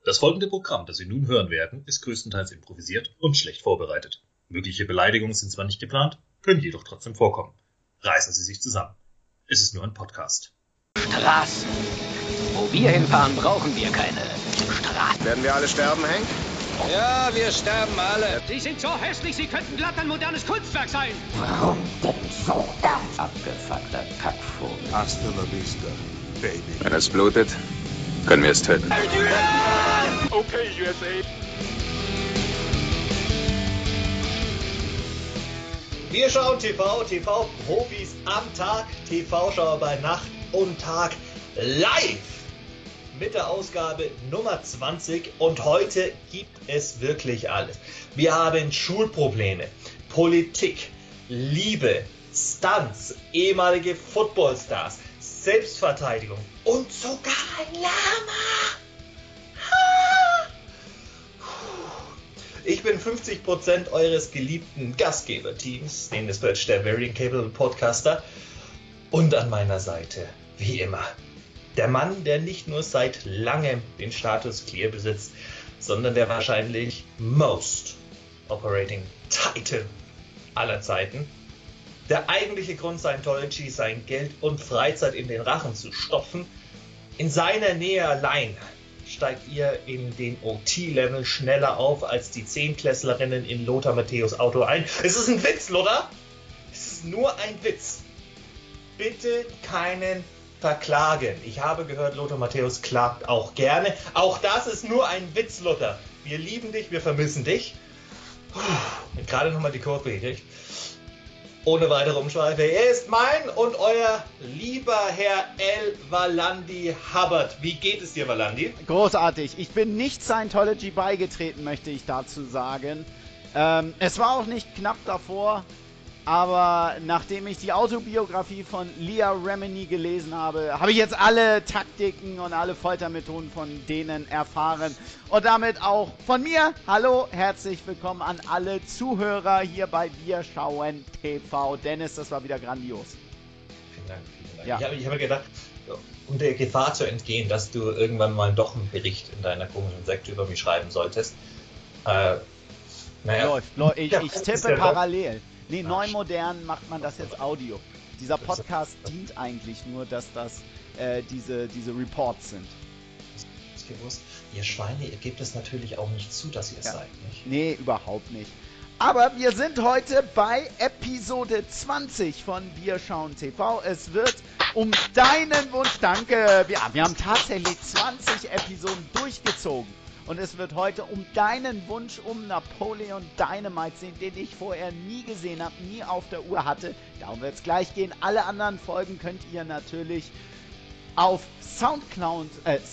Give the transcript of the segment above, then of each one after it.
Das folgende Programm, das Sie nun hören werden, ist größtenteils improvisiert und schlecht vorbereitet. Mögliche Beleidigungen sind zwar nicht geplant, können jedoch trotzdem vorkommen. Reißen Sie sich zusammen. Es ist nur ein Podcast. Straßen. Wo wir hinfahren, brauchen wir keine Straßen. Werden wir alle sterben, Hank? Ja, wir sterben alle. Sie sind so hässlich, Sie könnten glatt ein modernes Kunstwerk sein. Warum denn so das? Abgefuckter Kackvogel. Hasta la vista, baby. Wenn es blutet, können wir es töten. Okay, USA. Wir schauen TV-Profis am Tag, TV-Schauer bei Nacht und Tag live mit der Ausgabe Nummer 20 und heute gibt es wirklich alles. Wir haben Schulprobleme, Politik, Liebe, Stunts, ehemalige Footballstars, Selbstverteidigung und sogar ein Lama. Ich bin 50% eures geliebten Gastgeberteams, den Dispatch der Very Incapable Podcaster, und an meiner Seite, wie immer, der Mann, der nicht nur seit langem den Status Clear besitzt, sondern der wahrscheinlich Most Operating Titan aller Zeiten. Der eigentliche Grund, Scientology, sein Geld und Freizeit in den Rachen zu stopfen. In seiner Nähe allein steigt ihr in den OT-Level schneller auf als die Zehntklässlerinnen in Lothar Matthäus Auto ein. Es ist ein Witz, Lothar. Es ist nur ein Witz. Bitte keinen verklagen. Ich habe gehört, Lothar Matthäus klagt auch gerne. Auch das ist nur ein Witz, Lothar. Wir lieben dich, wir vermissen dich. Gerade nochmal die Kurve gekriegt. Ohne weitere Umschweife. Er ist mein und euer lieber Herr El Valandi Hubbard. Wie geht es dir, Valandi? Großartig. Ich bin nicht Scientology beigetreten, möchte ich dazu sagen. Es war auch nicht knapp davor, aber nachdem ich die Autobiografie von Leah Remini gelesen habe, habe ich jetzt alle Taktiken und alle Foltermethoden von denen erfahren. Und damit auch von mir. Hallo, herzlich willkommen an alle Zuhörer hier bei Wir schauen TV. Dennis, das war wieder grandios. Vielen Dank. Ja. Ich habe mir gedacht, um der Gefahr zu entgehen, dass du irgendwann mal doch einen Bericht in deiner komischen Sekte über mich schreiben solltest. Läuft. Ich tippe parallel. Nee, Ah, neu modern macht man das jetzt Audio. Dieser Podcast dient eigentlich nur, dass das diese Reports sind. Ist gewusst. Ihr Schweine, ihr gebt es natürlich auch nicht zu, dass ihr es seid, nicht? Nee, überhaupt nicht. Aber wir sind heute bei Episode 20 von Wir schauen TV. Es wird um deinen Wunsch, danke, wir haben tatsächlich 20 Episoden durchgezogen. Und es wird heute um deinen Wunsch um Napoleon Dynamite gehen, den ich vorher nie gesehen habe, nie auf der Uhr hatte. Darum wird es gleich gehen. Alle anderen Folgen könnt ihr natürlich auf Soundcloud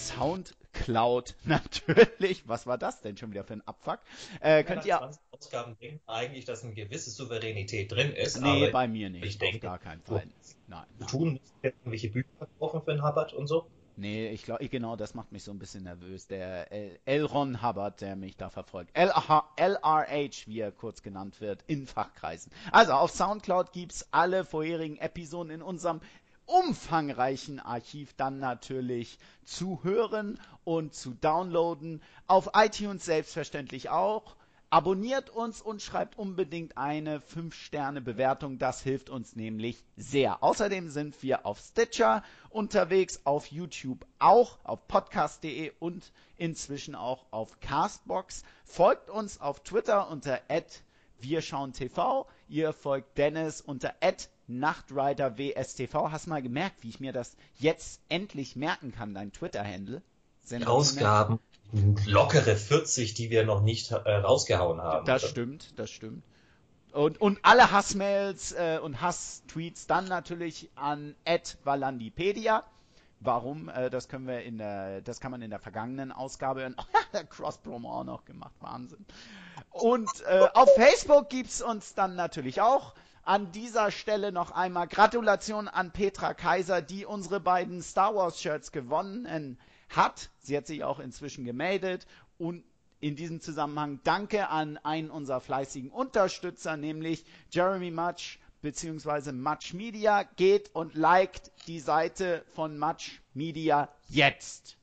natürlich. Was war das denn schon wieder für ein Abfuck? Könnt ihr 20 Ausgaben denken eigentlich, dass eine gewisse Souveränität drin ist. Nee, aber bei mir nicht. Ich denke, auf gar keinen Fall. Nein. tun irgendwelche Bücher verkaufen für einen Hubbard und so. Nee, ich glaube, genau, das macht mich so ein bisschen nervös. Der L. Ron Hubbard, der mich da verfolgt. LRH, wie er kurz genannt wird, in Fachkreisen. Also, auf Soundcloud gibt's alle vorherigen Episoden in unserem umfangreichen Archiv dann natürlich zu hören und zu downloaden. Auf iTunes selbstverständlich auch. Abonniert uns und schreibt unbedingt eine 5-Sterne-Bewertung, das hilft uns nämlich sehr. Außerdem sind wir auf Stitcher unterwegs, auf YouTube auch, auf podcast.de und inzwischen auch auf Castbox. Folgt uns auf Twitter unter @wirschauentv. Ihr folgt Dennis unter @nachtriderwstv. Hast du mal gemerkt, wie ich mir das jetzt endlich merken kann, dein Twitter-Handle? Ausgaben. Lockere 40, die wir noch nicht rausgehauen haben. Das stimmt. Und alle Hassmails und Hasstweets dann natürlich an @valandipedia. Warum? Das kann man in der vergangenen Ausgabe hören. Cross-Promo auch noch gemacht. Wahnsinn. Und auf Facebook gibt's uns dann natürlich auch. An dieser Stelle noch einmal Gratulation an Petra Kaiser, die unsere beiden Star Wars Shirts gewonnen hat. Sie hat sich auch inzwischen gemeldet und in diesem Zusammenhang danke an einen unserer fleißigen Unterstützer, nämlich Jeremy Much bzw. Much Media. Geht und liked die Seite von Much Media jetzt.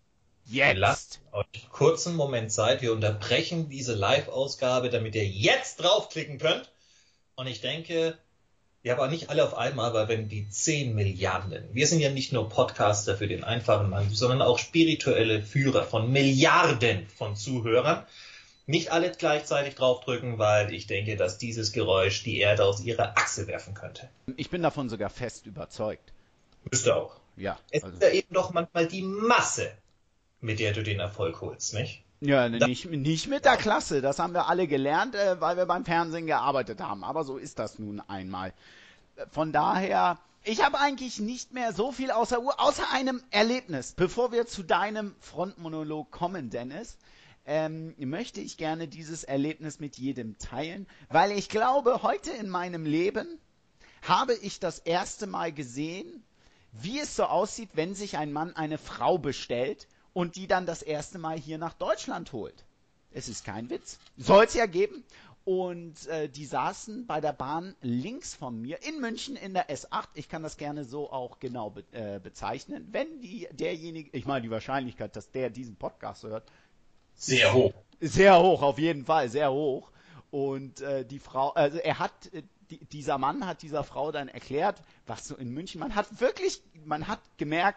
Jetzt! Euch einen kurzen Moment Zeit. Wir unterbrechen diese Live-Ausgabe, damit ihr jetzt draufklicken könnt. Und ich denke, ja, aber nicht alle auf einmal, weil wenn die 10 Milliarden, wir sind ja nicht nur Podcaster für den einfachen Mann, sondern auch spirituelle Führer von Milliarden von Zuhörern, nicht alle gleichzeitig draufdrücken, weil ich denke, dass dieses Geräusch die Erde aus ihrer Achse werfen könnte. Ich bin davon sogar fest überzeugt. Müsste auch. Ja. Es ist ja eben doch manchmal die Masse, mit der du den Erfolg holst, nicht? Ja, nicht mit der Klasse. Das haben wir alle gelernt, weil wir beim Fernsehen gearbeitet haben. Aber so ist das nun einmal. Von daher, ich habe eigentlich nicht mehr so viel außer einem Erlebnis. Bevor wir zu deinem Frontmonolog kommen, Dennis, möchte ich gerne dieses Erlebnis mit jedem teilen, weil ich glaube, heute in meinem Leben habe ich das erste Mal gesehen, wie es so aussieht, wenn sich ein Mann eine Frau bestellt und die dann das erste Mal hier nach Deutschland holt. Es ist kein Witz. Soll es ja geben. Und die saßen bei der Bahn links von mir in München in der S8. Ich kann das gerne so auch genau bezeichnen. Wenn derjenige, ich meine die Wahrscheinlichkeit, dass der diesen Podcast hört, sehr hoch. Sehr hoch, auf jeden Fall, sehr hoch. Und die Frau, also dieser Mann hat dieser Frau dann erklärt, was so in München, man hat gemerkt,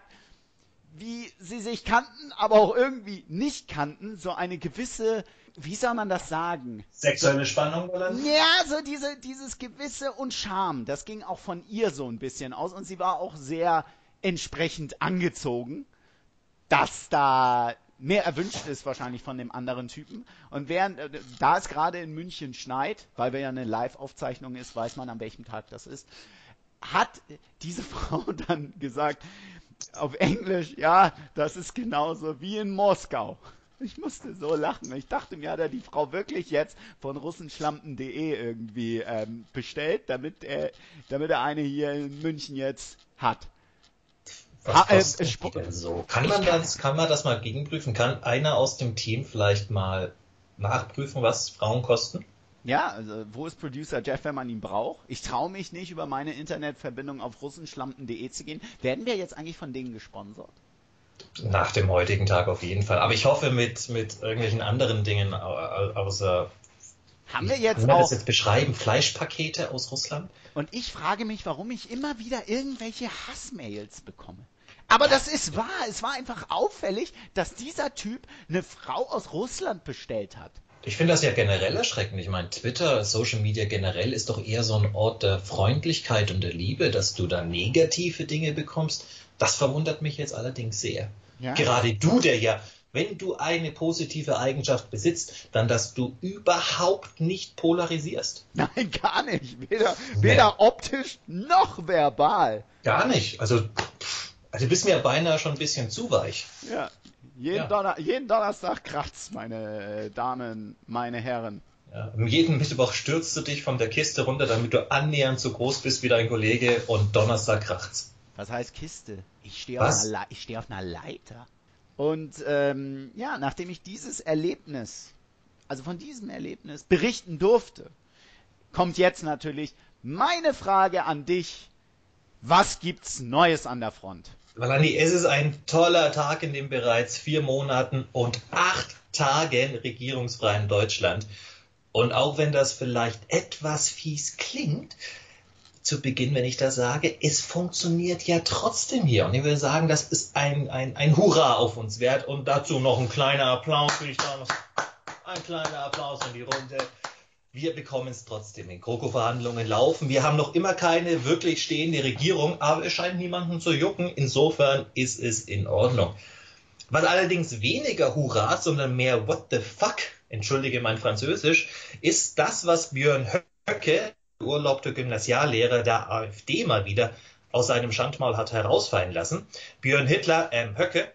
wie sie sich kannten, aber auch irgendwie nicht kannten, so eine gewisse, wie soll man das sagen? Sexuelle Spannung, oder? Ja, so dieses gewisse und Charme, das ging auch von ihr so ein bisschen aus und sie war auch sehr entsprechend angezogen, dass da mehr erwünscht ist wahrscheinlich von dem anderen Typen. Und da es gerade in München schneit, weil wir ja eine Live-Aufzeichnung ist, weiß man, an welchem Tag das ist, hat diese Frau dann gesagt, auf Englisch, ja, das ist genauso wie in Moskau. Ich musste so lachen. Ich dachte mir, hat er die Frau wirklich jetzt von russenschlampen.de irgendwie bestellt, damit er eine hier in München jetzt hat. Was denn so? Kann man das mal gegenprüfen? Kann einer aus dem Team vielleicht mal nachprüfen, was Frauen kosten? Ja, also wo ist Producer Jeff, wenn man ihn braucht? Ich traue mich nicht, über meine Internetverbindung auf russenschlampen.de zu gehen. Werden wir jetzt eigentlich von denen gesponsert? Nach dem heutigen Tag auf jeden Fall. Aber ich hoffe mit irgendwelchen anderen Dingen außer... Haben wir jetzt Kann man auch... das jetzt beschreiben? Fleischpakete aus Russland? Und ich frage mich, warum ich immer wieder irgendwelche Hassmails bekomme. Aber das ist wahr. Es war einfach auffällig, dass dieser Typ eine Frau aus Russland bestellt hat. Ich finde das ja generell erschreckend. Ich meine, Twitter, Social Media generell ist doch eher so ein Ort der Freundlichkeit und der Liebe, dass du da negative Dinge bekommst. Das verwundert mich jetzt allerdings sehr. Ja. Gerade du, der ja, wenn du eine positive Eigenschaft besitzt, dann, dass du überhaupt nicht polarisierst. Nein, gar nicht. Weder optisch noch verbal. Gar nicht. Also du bist mir beinahe schon ein bisschen zu weich. Ja. Jeden Donnerstag kracht's, meine Damen, meine Herren. Ja, jeden Mittwoch stürzt du dich von der Kiste runter, damit du annähernd so groß bist wie dein Kollege und Donnerstag kracht's. Was heißt Kiste? Ich stehe auf einer Leiter. Und nachdem ich von diesem Erlebnis berichten durfte, kommt jetzt natürlich meine Frage an dich. Was gibt's Neues an der Front? Valandi, es ist ein toller Tag in den bereits 4 Monaten und 8 Tagen regierungsfreien Deutschland. Und auch wenn das vielleicht etwas fies klingt, zu Beginn, wenn ich das sage, es funktioniert ja trotzdem hier. Und ich will sagen, das ist ein Hurra auf uns wert. Und dazu noch ein kleiner Applaus, würde ich sagen. Ein kleiner Applaus in die Runde. Wir bekommen es trotzdem in GroKo-Verhandlungen laufen. Wir haben noch immer keine wirklich stehende Regierung, aber es scheint niemanden zu jucken. Insofern ist es in Ordnung. Was allerdings weniger Hurra, sondern mehr What the fuck, entschuldige mein Französisch, ist das, was Björn Höcke, beurlaubter Gymnasiallehrer der AfD, mal wieder aus seinem Schandmaul hat herausfallen lassen. Björn Höcke,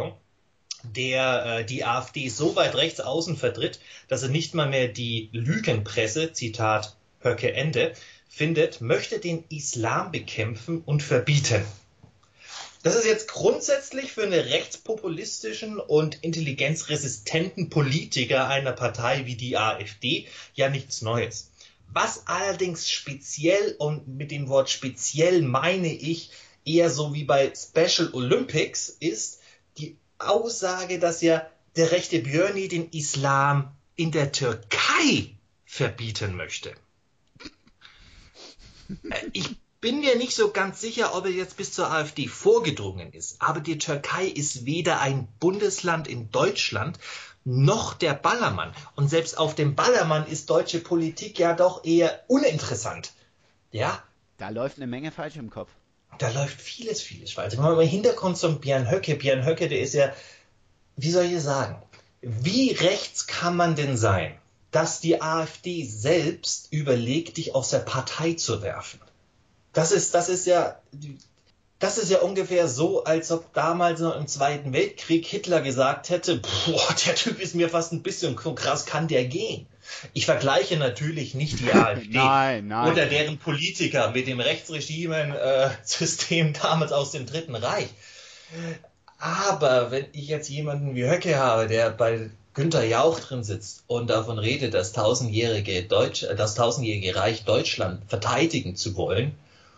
der die AfD so weit rechts außen vertritt, dass er nicht mal mehr die Lügenpresse, Zitat Höcke Ende, findet, möchte den Islam bekämpfen und verbieten. Das ist jetzt grundsätzlich für einen rechtspopulistischen und intelligenzresistenten Politiker einer Partei wie die AfD ja nichts Neues. Was allerdings speziell, und mit dem Wort speziell meine ich eher so wie bei Special Olympics, ist, die Aussage, dass ja der rechte Björni den Islam in der Türkei verbieten möchte. Ich bin mir nicht so ganz sicher, ob er jetzt bis zur AfD vorgedrungen ist, aber die Türkei ist weder ein Bundesland in Deutschland noch der Ballermann. Und selbst auf dem Ballermann ist deutsche Politik ja doch eher uninteressant. Ja? Da läuft eine Menge falsch im Kopf. Da läuft vieles falsch. Wenn man mal Hintergrund zum Björn Höcke, der ist ja, wie soll ich sagen, wie rechts kann man denn sein, dass die AfD selbst überlegt, dich aus der Partei zu werfen? Das ist ja ungefähr so, als ob damals noch im Zweiten Weltkrieg Hitler gesagt hätte, boah, der Typ ist mir fast ein bisschen krass, kann der gehen? Ich vergleiche natürlich nicht die AfD nein. oder deren Politiker mit dem Rechtsregimensystem damals aus dem Dritten Reich. Aber wenn ich jetzt jemanden wie Höcke habe, der bei Günther Jauch drin sitzt und davon redet, das tausendjährige Reich Deutschland verteidigen zu wollen,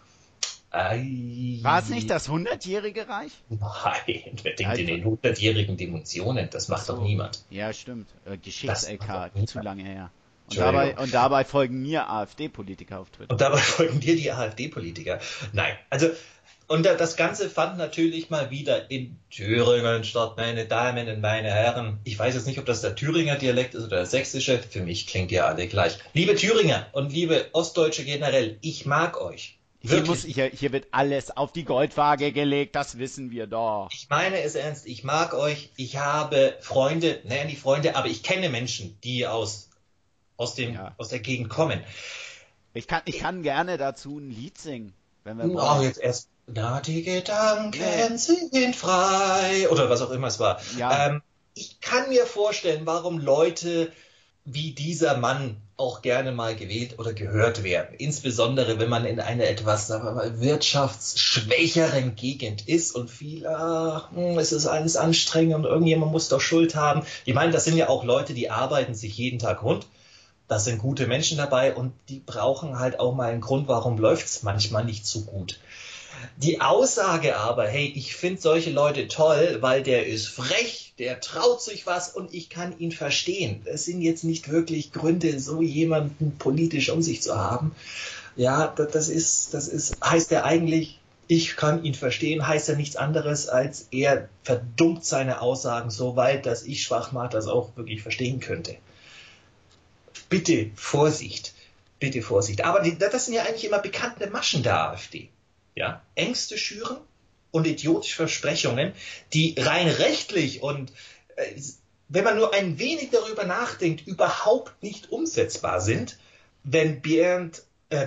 war es nicht das 100-jährige Reich? Nein, wer denkt in den 100-jährigen Dimensionen? Das macht doch niemand. Ja, stimmt. Geschichts-LK, zu lange her. Und dabei folgen mir AfD-Politiker auf Twitter. Und dabei folgen dir die AfD-Politiker. Nein, also, und das Ganze fand natürlich mal wieder in Thüringen statt, meine Damen und meine Herren. Ich weiß jetzt nicht, ob das der Thüringer Dialekt ist oder der sächsische. Für mich klingt ja alle gleich. Liebe Thüringer und liebe Ostdeutsche generell, ich mag euch. Hier wird alles auf die Goldwaage gelegt, das wissen wir doch. Ich meine es ernst, ich mag euch, ich habe Freunde, nicht Freunde, aber ich kenne Menschen, die aus der Gegend kommen. Ich kann gerne dazu ein Lied singen, wenn wir brauchen. Jetzt erst, die Gedanken sind frei, oder was auch immer es war. Ja. Ich kann mir vorstellen, warum Leute wie dieser Mann auch gerne mal gewählt oder gehört werden. Insbesondere, wenn man in einer etwas, sagen wir mal, wirtschaftsschwächeren Gegend ist und es ist alles anstrengend und irgendjemand muss doch Schuld haben. Ich meine, das sind ja auch Leute, die arbeiten sich jeden Tag rund. Da sind gute Menschen dabei und die brauchen halt auch mal einen Grund, warum läuft's manchmal nicht so gut. Die Aussage aber, hey, ich finde solche Leute toll, weil der ist frech, der traut sich was und ich kann ihn verstehen. Das sind jetzt nicht wirklich Gründe, so jemanden politisch um sich zu haben. Ja, heißt er eigentlich, ich kann ihn verstehen, heißt ja nichts anderes, als er verdummt seine Aussagen so weit, dass ich Schwachmat das auch wirklich verstehen könnte. Bitte Vorsicht. Aber das sind ja eigentlich immer bekannte Maschen der AfD. Ja, Ängste schüren und idiotische Versprechungen, die rein rechtlich und wenn man nur ein wenig darüber nachdenkt, überhaupt nicht umsetzbar sind, wenn Bernd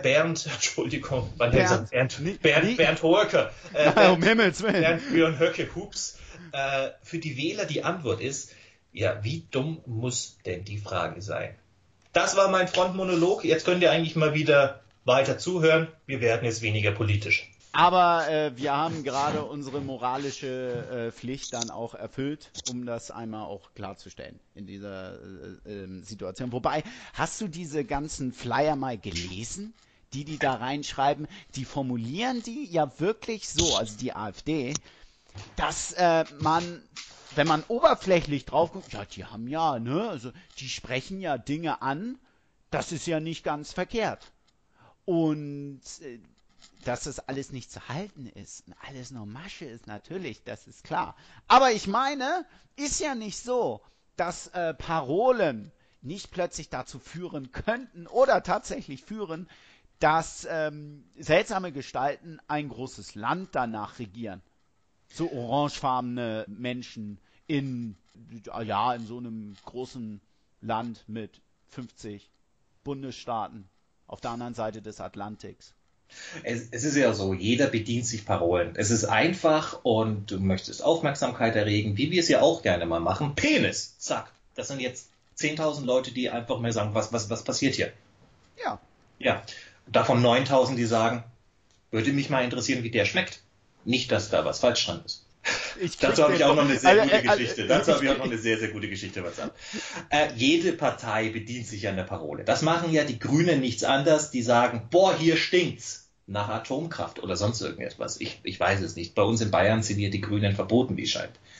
Hoeker, um Himmels Willen. Bernd Björn Höcke, für die Wähler die Antwort ist, ja, wie dumm muss denn die Frage sein? Das war mein Frontmonolog, jetzt könnt ihr eigentlich mal wieder weiter zuhören, wir werden jetzt weniger politisch. Aber wir haben gerade unsere moralische Pflicht dann auch erfüllt, um das einmal auch klarzustellen in dieser Situation. Wobei, hast du diese ganzen Flyer mal gelesen, die da reinschreiben? Die formulieren die ja wirklich so, also die AfD, dass wenn man oberflächlich drauf guckt, ja, die haben ja, ne, also die sprechen ja Dinge an, das ist ja nicht ganz verkehrt. Und dass das alles nicht zu halten ist und alles nur Masche ist, natürlich, das ist klar. Aber ich meine, ist ja nicht so, dass Parolen nicht plötzlich dazu führen könnten oder tatsächlich führen, dass seltsame Gestalten ein großes Land danach regieren. So orangefarbene Menschen in so einem großen Land mit 50 Bundesstaaten auf der anderen Seite des Atlantiks. Es ist ja so, jeder bedient sich Parolen. Es ist einfach und du möchtest Aufmerksamkeit erregen, wie wir es ja auch gerne mal machen. Penis, zack. Das sind jetzt 10.000 Leute, die einfach mal sagen, was passiert hier? Ja. Ja. Davon 9.000, die sagen, würde mich mal interessieren, wie der schmeckt. Nicht, dass da was falsch dran ist. Dazu habe ich auch noch eine sehr gute Geschichte. Jede Partei bedient sich an der Parole. Das machen ja die Grünen nichts anderes. Die sagen, boah, hier stinkt's nach Atomkraft oder sonst irgendetwas. Ich weiß es nicht. Bei uns in Bayern sind hier die Grünen verboten, wie es scheint.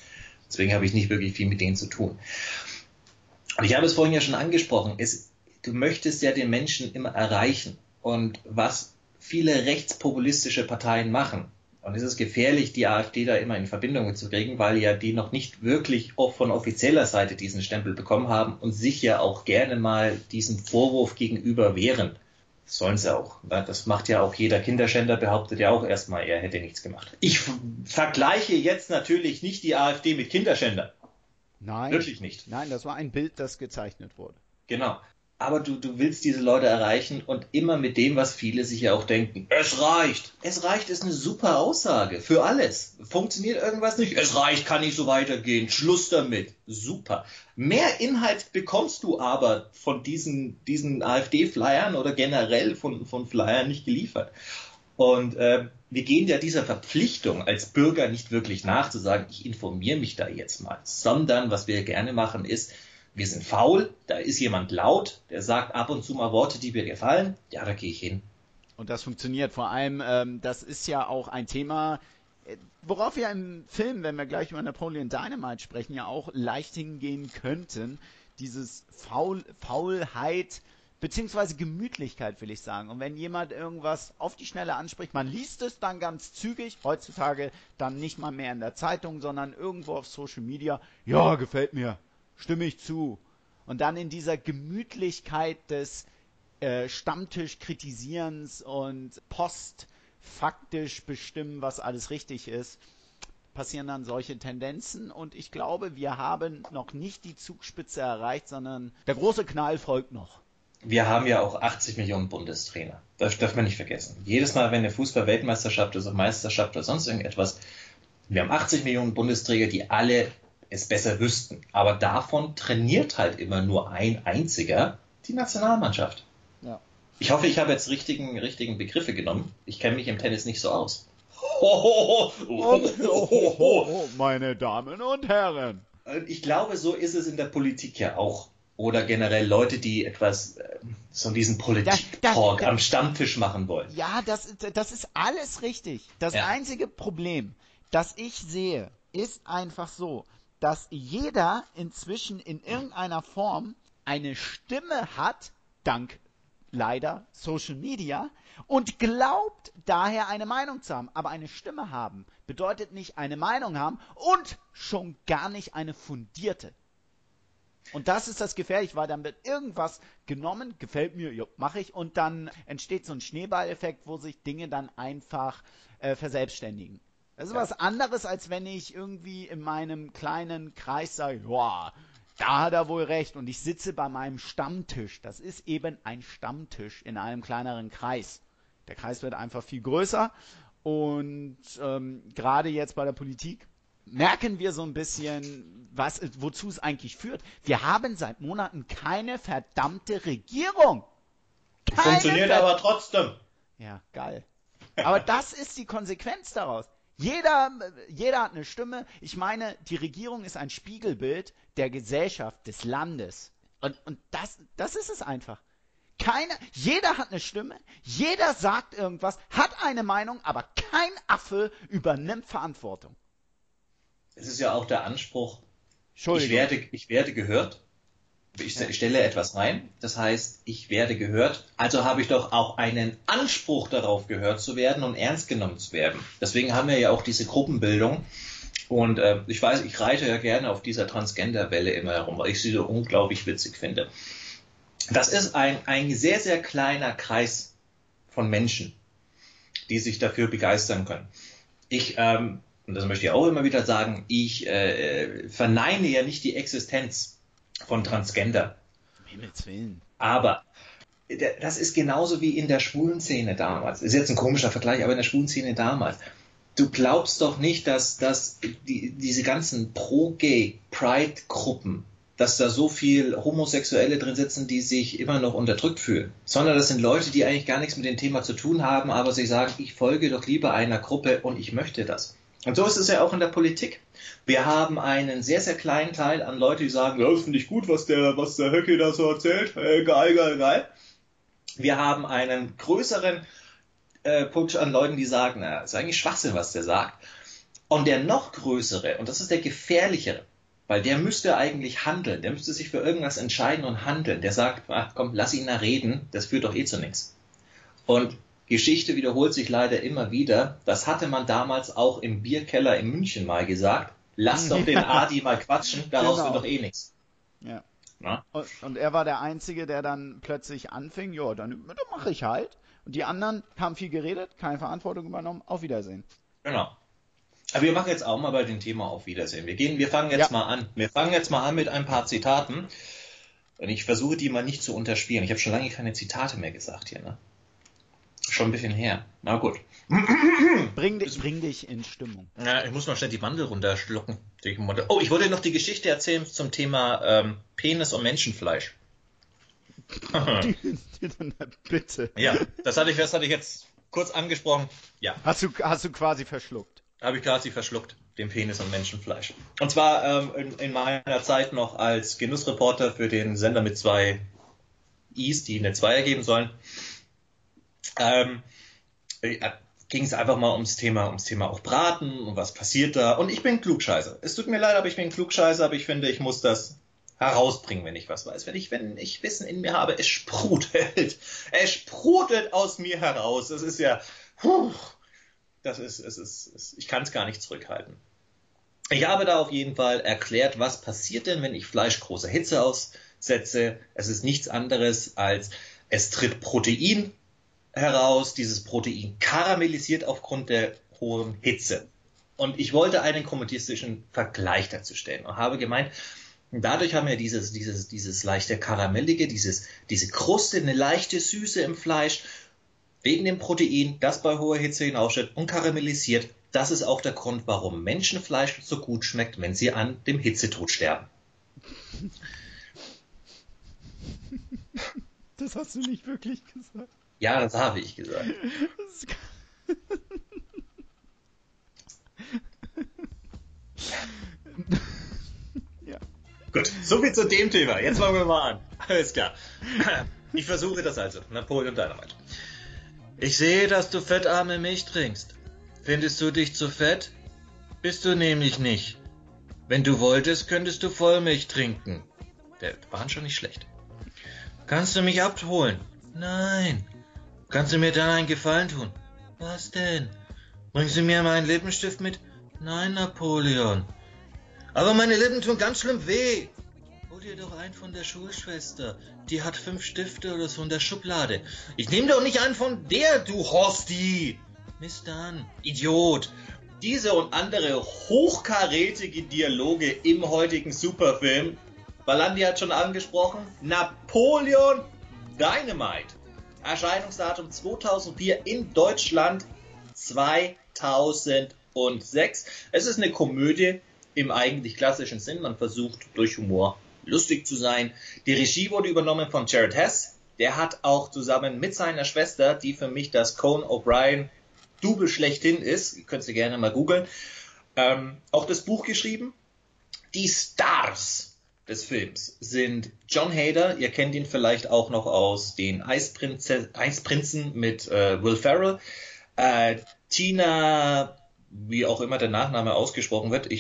Deswegen habe ich nicht wirklich viel mit denen zu tun. Und ich habe es vorhin ja schon angesprochen, du möchtest ja den Menschen immer erreichen. Und was viele rechtspopulistische Parteien machen, und es ist gefährlich, die AfD da immer in Verbindung zu kriegen, weil ja die noch nicht wirklich auch von offizieller Seite diesen Stempel bekommen haben und sich ja auch gerne mal diesen Vorwurf gegenüber wehren. Das sollen sie auch. Das macht ja auch jeder Kinderschänder, behauptet ja auch erstmal, er hätte nichts gemacht. Ich vergleiche jetzt natürlich nicht die AfD mit Kinderschänder. Nein. Wirklich nicht. Nein, das war ein Bild, das gezeichnet wurde. Genau. Aber du willst diese Leute erreichen und immer mit dem, was viele sich ja auch denken. Es reicht. Es reicht ist eine super Aussage für alles. Funktioniert irgendwas nicht? Es reicht, kann nicht so weitergehen. Schluss damit. Super. Mehr Inhalt bekommst du aber von diesen AfD-Flyern oder generell von Flyern nicht geliefert. Und wir gehen ja dieser Verpflichtung als Bürger nicht wirklich nach, zu sagen, ich informiere mich da jetzt mal. Sondern was wir gerne machen ist, wir sind faul, da ist jemand laut, der sagt ab und zu mal Worte, die mir gefallen, ja, da gehe ich hin. Und das funktioniert. Vor allem, das ist ja auch ein Thema, worauf wir im Film, wenn wir gleich über Napoleon Dynamite sprechen, ja auch leicht hingehen könnten. Dieses Faulheit beziehungsweise Gemütlichkeit, will ich sagen. Und wenn jemand irgendwas auf die Schnelle anspricht, man liest es dann ganz zügig, heutzutage dann nicht mal mehr in der Zeitung, sondern irgendwo auf Social Media, ja, gefällt mir. Stimme ich zu. Und dann in dieser Gemütlichkeit des Stammtisch-Kritisierens und postfaktisch bestimmen, was alles richtig ist, passieren dann solche Tendenzen. Und ich glaube, wir haben noch nicht die Zugspitze erreicht, sondern der große Knall folgt noch. Wir haben ja auch 80 Millionen Bundestrainer. Das darf man nicht vergessen. Jedes Mal, wenn eine Fußball-Weltmeisterschaft ist, oder Meisterschaft oder sonst irgendetwas, wir haben 80 Millionen Bundesträger, die alle es besser wüssten. Aber davon trainiert halt immer nur ein einziger die Nationalmannschaft. Ja. Ich hoffe, ich habe jetzt richtigen Begriffe genommen. Ich kenne mich im Tennis nicht so aus. Meine Damen und Herren. Ich glaube, so ist es in der Politik ja auch. Oder generell Leute, die etwas, so diesen Politik-Talk am Stammtisch machen wollen. Ja, das ist alles richtig. Das einzige Problem, das ich sehe, ist einfach so, dass jeder inzwischen in irgendeiner Form eine Stimme hat, dank leider Social Media, und glaubt daher eine Meinung zu haben. Aber eine Stimme haben bedeutet nicht eine Meinung haben und schon gar nicht eine fundierte. Und das ist das Gefährliche, weil dann wird irgendwas genommen, gefällt mir, ja, mache ich, und dann entsteht so ein Schneeballeffekt, wo sich Dinge dann einfach verselbstständigen. Das ist was anderes, als wenn ich irgendwie in meinem kleinen Kreis sage, ja, da hat er wohl recht, und ich sitze bei meinem Stammtisch. Das ist eben ein Stammtisch in einem kleineren Kreis. Der Kreis wird einfach viel größer, und gerade jetzt bei der Politik merken wir so ein bisschen, wozu es eigentlich führt. Wir haben seit Monaten keine verdammte Regierung. Funktioniert aber trotzdem. Ja, geil. Aber das ist die Konsequenz daraus. Jeder hat eine Stimme. Ich meine, die Regierung ist ein Spiegelbild der Gesellschaft, des Landes. Und das ist es einfach. Jeder hat eine Stimme, jeder sagt irgendwas, hat eine Meinung, aber kein Affe übernimmt Verantwortung. Es ist ja auch der Anspruch, ich werde gehört. Ich stelle etwas rein, das heißt, ich werde gehört, also habe ich doch auch einen Anspruch darauf, gehört zu werden und ernst genommen zu werden. Deswegen haben wir ja auch diese Gruppenbildung, und ich weiß, ich reite ja gerne auf dieser Transgender-Welle immer herum, weil ich sie so unglaublich witzig finde. Das ist ein sehr, sehr kleiner Kreis von Menschen, die sich dafür begeistern können. Und das möchte ich auch immer wieder sagen, ich verneine ja nicht die Existenz von Transgender. Um Himmels Willen. Aber das ist genauso wie in der schwulen Szene damals. Ist jetzt ein komischer Vergleich, aber in der schwulen Szene damals. Du glaubst doch nicht, dass diese ganzen Pro-Gay-Pride-Gruppen, dass da so viel Homosexuelle drin sitzen, die sich immer noch unterdrückt fühlen. Sondern das sind Leute, die eigentlich gar nichts mit dem Thema zu tun haben, aber sich sagen, ich folge doch lieber einer Gruppe und ich möchte das. Und so ist es ja auch in der Politik. Wir haben einen sehr, sehr kleinen Teil an Leuten, die sagen, ja, das finde ich gut, was der Höcke da so erzählt. Geil. Wir haben einen größeren Putsch an Leuten, die sagen, na, ist eigentlich Schwachsinn, was der sagt. Und der noch größere, und das ist der gefährlichere, weil der müsste eigentlich handeln, der müsste sich für irgendwas entscheiden und handeln. Der sagt, ach komm, lass ihn da reden, das führt doch eh zu nichts. Und Geschichte wiederholt sich leider immer wieder. Das hatte man damals auch im Bierkeller in München mal gesagt. Lass doch den Adi mal quatschen, daraus wird doch eh nichts. Ja. Na? Und er war der Einzige, der dann plötzlich anfing, ja, dann mache ich halt. Und die anderen haben viel geredet, keine Verantwortung übernommen, auf Wiedersehen. Genau. Aber wir machen jetzt auch mal bei dem Thema auf Wiedersehen. Wir fangen jetzt mal an. Wir fangen jetzt mal an mit ein paar Zitaten. Und ich versuche die mal nicht zu unterspielen. Ich habe schon lange keine Zitate mehr gesagt hier, ne? Schon ein bisschen her. Na gut. Bring dich in Stimmung. Ja, ich muss mal schnell die Mandel runterschlucken. Oh, ich wollte noch die Geschichte erzählen zum Thema Penis und Menschenfleisch. Bitte. Ja, das hatte ich jetzt kurz angesprochen. Ja. Hast du quasi verschluckt? Habe ich quasi verschluckt, den Penis und Menschenfleisch. Und zwar in meiner Zeit noch als Genussreporter für den Sender mit 2 I's, die eine 2 ergeben sollen. Ging es einfach mal ums Thema auch Braten und was passiert da. Und ich bin Klugscheißer. Es tut mir leid, aber ich bin Klugscheißer, aber ich finde, ich muss das herausbringen, wenn ich was weiß. Wenn ich Wissen in mir habe, es sprudelt. Es sprudelt aus mir heraus. Das ist ja, ich kann es gar nicht zurückhalten. Ich habe da auf jeden Fall erklärt, was passiert denn, wenn ich Fleisch großer Hitze aussetze. Es ist nichts anderes als, es tritt Protein heraus, dieses Protein karamellisiert aufgrund der hohen Hitze. Und ich wollte einen kommunistischen Vergleich dazu stellen und habe gemeint, dadurch haben wir dieses leichte Karamellige, diese Kruste, eine leichte Süße im Fleisch, wegen dem Protein, das bei hoher Hitze hinaussteht und karamellisiert. Das ist auch der Grund, warum Menschenfleisch so gut schmeckt, wenn sie an dem Hitzetod sterben. Das hast du nicht wirklich gesagt. Ja, das habe ich gesagt. Ja. Gut, soviel zu dem Thema. Jetzt fangen wir mal an. Alles klar. Ich versuche das also. Napoleon Dynamite. Ich sehe, dass du fettarme Milch trinkst. Findest du dich zu fett? Bist du nämlich nicht. Wenn du wolltest, könntest du Vollmilch trinken. Der war schon nicht schlecht. Kannst du mich abholen? Nein. Kannst du mir dann einen Gefallen tun? Was denn? Bringst du mir meinen Lippenstift mit? Nein, Napoleon. Aber meine Lippen tun ganz schlimm weh. Hol dir doch einen von der Schulschwester. Die hat 5 Stifte oder so in der Schublade. Ich nehme doch nicht einen von der, du Horsti. Mist an, Idiot. Diese und andere hochkarätige Dialoge im heutigen Superfilm. Valandi hat schon angesprochen. Napoleon Dynamite. Erscheinungsdatum 2004 in Deutschland 2006. Es ist eine Komödie im eigentlich klassischen Sinn. Man versucht durch Humor lustig zu sein. Die Regie wurde übernommen von Jared Hess. Der hat auch zusammen mit seiner Schwester, die für mich das Conan O'Brien Double schlechthin ist, ihr könnt sie gerne mal googeln, auch das Buch geschrieben. Die Stars des Films sind John Hader, ihr kennt ihn vielleicht auch noch aus den Eisprinzen mit Will Ferrell, Tina, wie auch immer der Nachname ausgesprochen wird,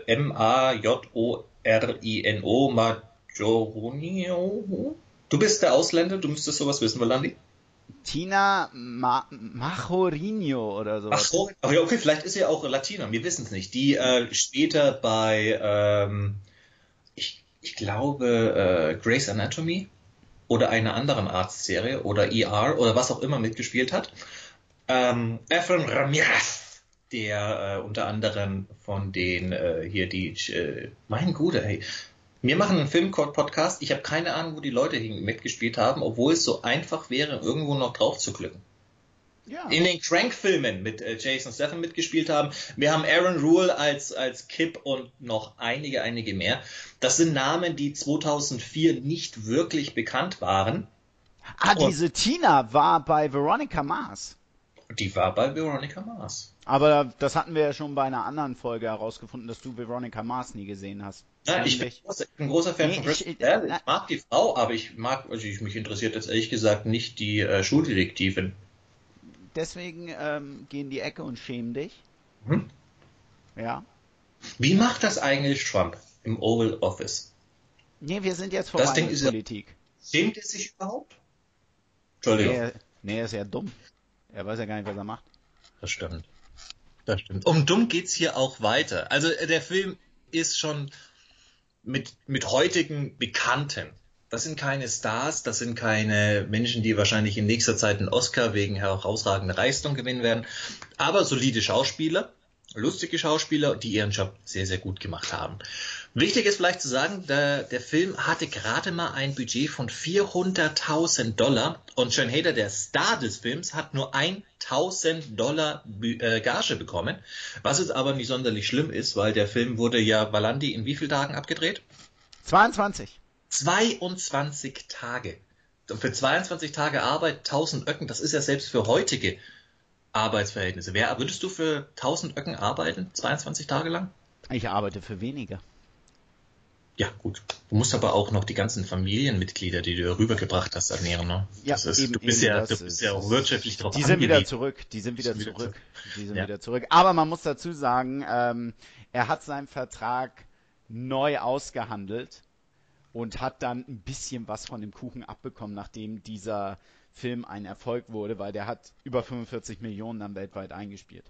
Majorino, Majorino. Du bist der Ausländer, du müsstest sowas wissen, Valandi. Tina Majorino oder so. Ach so, okay, vielleicht ist sie auch Latina, wir wissen es nicht. Die später bei, ich glaube, Grey's Anatomy oder einer anderen Arztserie oder ER oder was auch immer mitgespielt hat. Efren Ramirez, der unter anderem von den mein Guter, hey, wir machen einen Film-Podcast, ich habe keine Ahnung, wo die Leute mitgespielt haben, obwohl es so einfach wäre, irgendwo noch drauf zu klicken. Ja. In den Crank-Filmen mit Jason Statham mitgespielt haben. Wir haben Aaron Rule als Kip und noch einige mehr. Das sind Namen, die 2004 nicht wirklich bekannt waren. Diese Tina war bei Veronica Mars. Die war bei Veronica Mars. Aber das hatten wir ja schon bei einer anderen Folge herausgefunden, dass du Veronica Mars nie gesehen hast. Ja, ich bin ein großer Fan von Kristen Bell. Ich mag die Frau, aber mich interessiert jetzt ehrlich gesagt nicht die Schuldetektivin. Deswegen geh in die Ecke und schäm dich. Ja. Wie macht das eigentlich Trump im Oval Office? Nee, wir sind jetzt vorbei Ding mit ist ja- Politik. Schämt er sich überhaupt? Entschuldigung. Nee, er ist ja dumm. Er weiß ja gar nicht, was er macht. Das stimmt. Das stimmt. Um dumm geht's hier auch weiter. Also der Film ist schon mit heutigen Bekannten. Das sind keine Stars, das sind keine Menschen, die wahrscheinlich in nächster Zeit einen Oscar wegen herausragender Leistung gewinnen werden. Aber solide Schauspieler, lustige Schauspieler, die ihren Job sehr, sehr gut gemacht haben. Wichtig ist vielleicht zu sagen, der Film hatte gerade mal ein Budget von $400.000 und Sean Hader, der Star des Films, hat nur $1.000 Gage bekommen, was jetzt aber nicht sonderlich schlimm ist, weil der Film wurde ja, Valandi, in wie vielen Tagen abgedreht? 22. 22 Tage. Und für 22 Tage Arbeit 1000 Öcken, das ist ja selbst für heutige Arbeitsverhältnisse. Würdest du für 1000 Öcken arbeiten, 22 Tage lang? Ich arbeite für weniger. Ja, gut. Du musst aber auch noch die ganzen Familienmitglieder, die du rübergebracht hast, ernähren. Ne? Ja, du eben, bist eben, ja auch wirtschaftlich drauf Die sind wieder angewiesen. zurück. Die sind wieder zurück. Ja. Wieder zurück. Aber man muss dazu sagen, er hat seinen Vertrag neu ausgehandelt und hat dann ein bisschen was von dem Kuchen abbekommen, nachdem dieser Film ein Erfolg wurde, weil der hat über 45 Millionen dann weltweit eingespielt.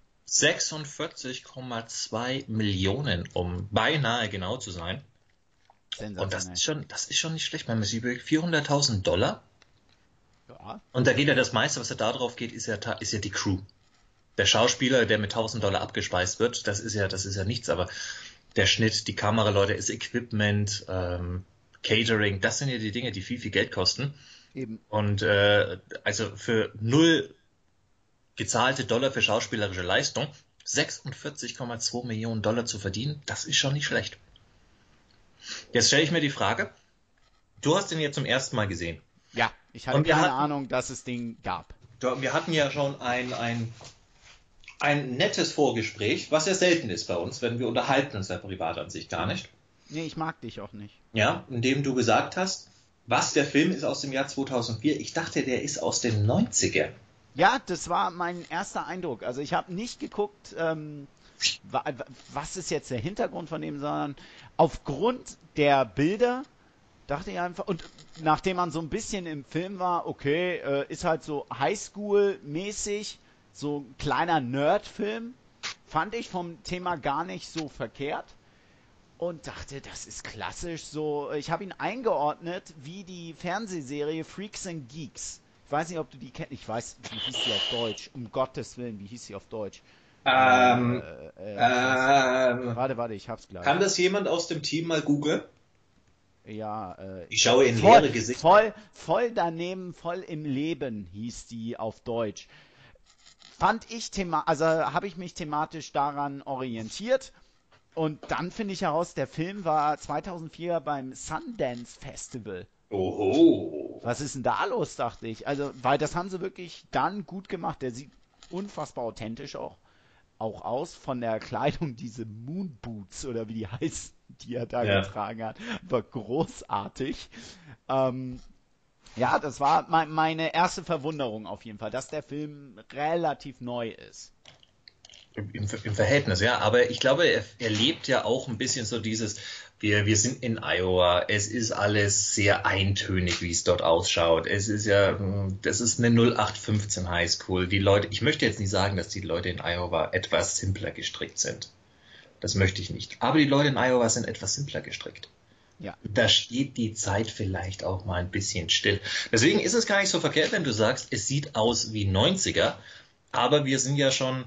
46,2 Millionen, um beinahe genau zu sein. Und das ist schon nicht schlecht. Man muss überlegen, $400.000. Ja. Und da geht ja das meiste, was da drauf geht, ist ja die Crew. Der Schauspieler, der mit $1.000 abgespeist wird, das ist ja nichts, aber der Schnitt, die Kameraleute, das Equipment, Catering, das sind ja die Dinge, die viel, viel Geld kosten. Eben. Und also für 0 gezahlte Dollar für schauspielerische Leistung, $46,2 Millionen zu verdienen, das ist schon nicht schlecht. Jetzt stelle ich mir die Frage, du hast den jetzt zum ersten Mal gesehen. Ja, ich hatte keine Ahnung, dass es den gab. Wir hatten ja schon ein nettes Vorgespräch, was ja selten ist bei uns, wenn wir unterhalten uns ja privat an sich gar nicht. Nee, ich mag dich auch nicht. Ja, indem du gesagt hast, was der Film ist aus dem Jahr 2004. Ich dachte, der ist aus den 90ern. Ja, das war mein erster Eindruck. Also ich habe nicht geguckt, was ist jetzt der Hintergrund von dem, sondern aufgrund der Bilder dachte ich einfach, und nachdem man so ein bisschen im Film war, okay, ist halt so Highschool-mäßig, so ein kleiner Nerd-Film, fand ich vom Thema gar nicht so verkehrt und dachte, das ist klassisch so. Ich habe ihn eingeordnet wie die Fernsehserie Freaks and Geeks. Ich weiß nicht, ob du die kennst. Ich weiß, wie hieß sie auf Deutsch? Um Gottes Willen, wie hieß sie auf Deutsch? Warte, ich hab's gleich. Kann das jemand aus dem Team mal googeln? Ja, ich schaue in leere Gesichter. Voll daneben, voll im Leben hieß die auf Deutsch. Fand ich habe ich mich thematisch daran orientiert. Und dann finde ich heraus, der Film war 2004 beim Sundance Festival. Oho. Was ist denn da los, dachte ich. Also, weil das haben sie wirklich dann gut gemacht. Der sieht unfassbar authentisch auch aus von der Kleidung, diese Moonboots oder wie die heißen, die er da getragen hat. War großartig. Ja, das war meine erste Verwunderung auf jeden Fall, dass der Film relativ neu ist. Im Verhältnis, ja. Aber ich glaube, er lebt ja auch ein bisschen so dieses, wir sind in Iowa, es ist alles sehr eintönig, wie es dort ausschaut. Das ist eine 0815 Highschool. Die Leute, ich möchte jetzt nicht sagen, dass die Leute in Iowa etwas simpler gestrickt sind. Das möchte ich nicht. Aber die Leute in Iowa sind etwas simpler gestrickt. Ja. Da steht die Zeit vielleicht auch mal ein bisschen still. Deswegen ist es gar nicht so verkehrt, wenn du sagst, es sieht aus wie 90er, aber wir sind ja schon,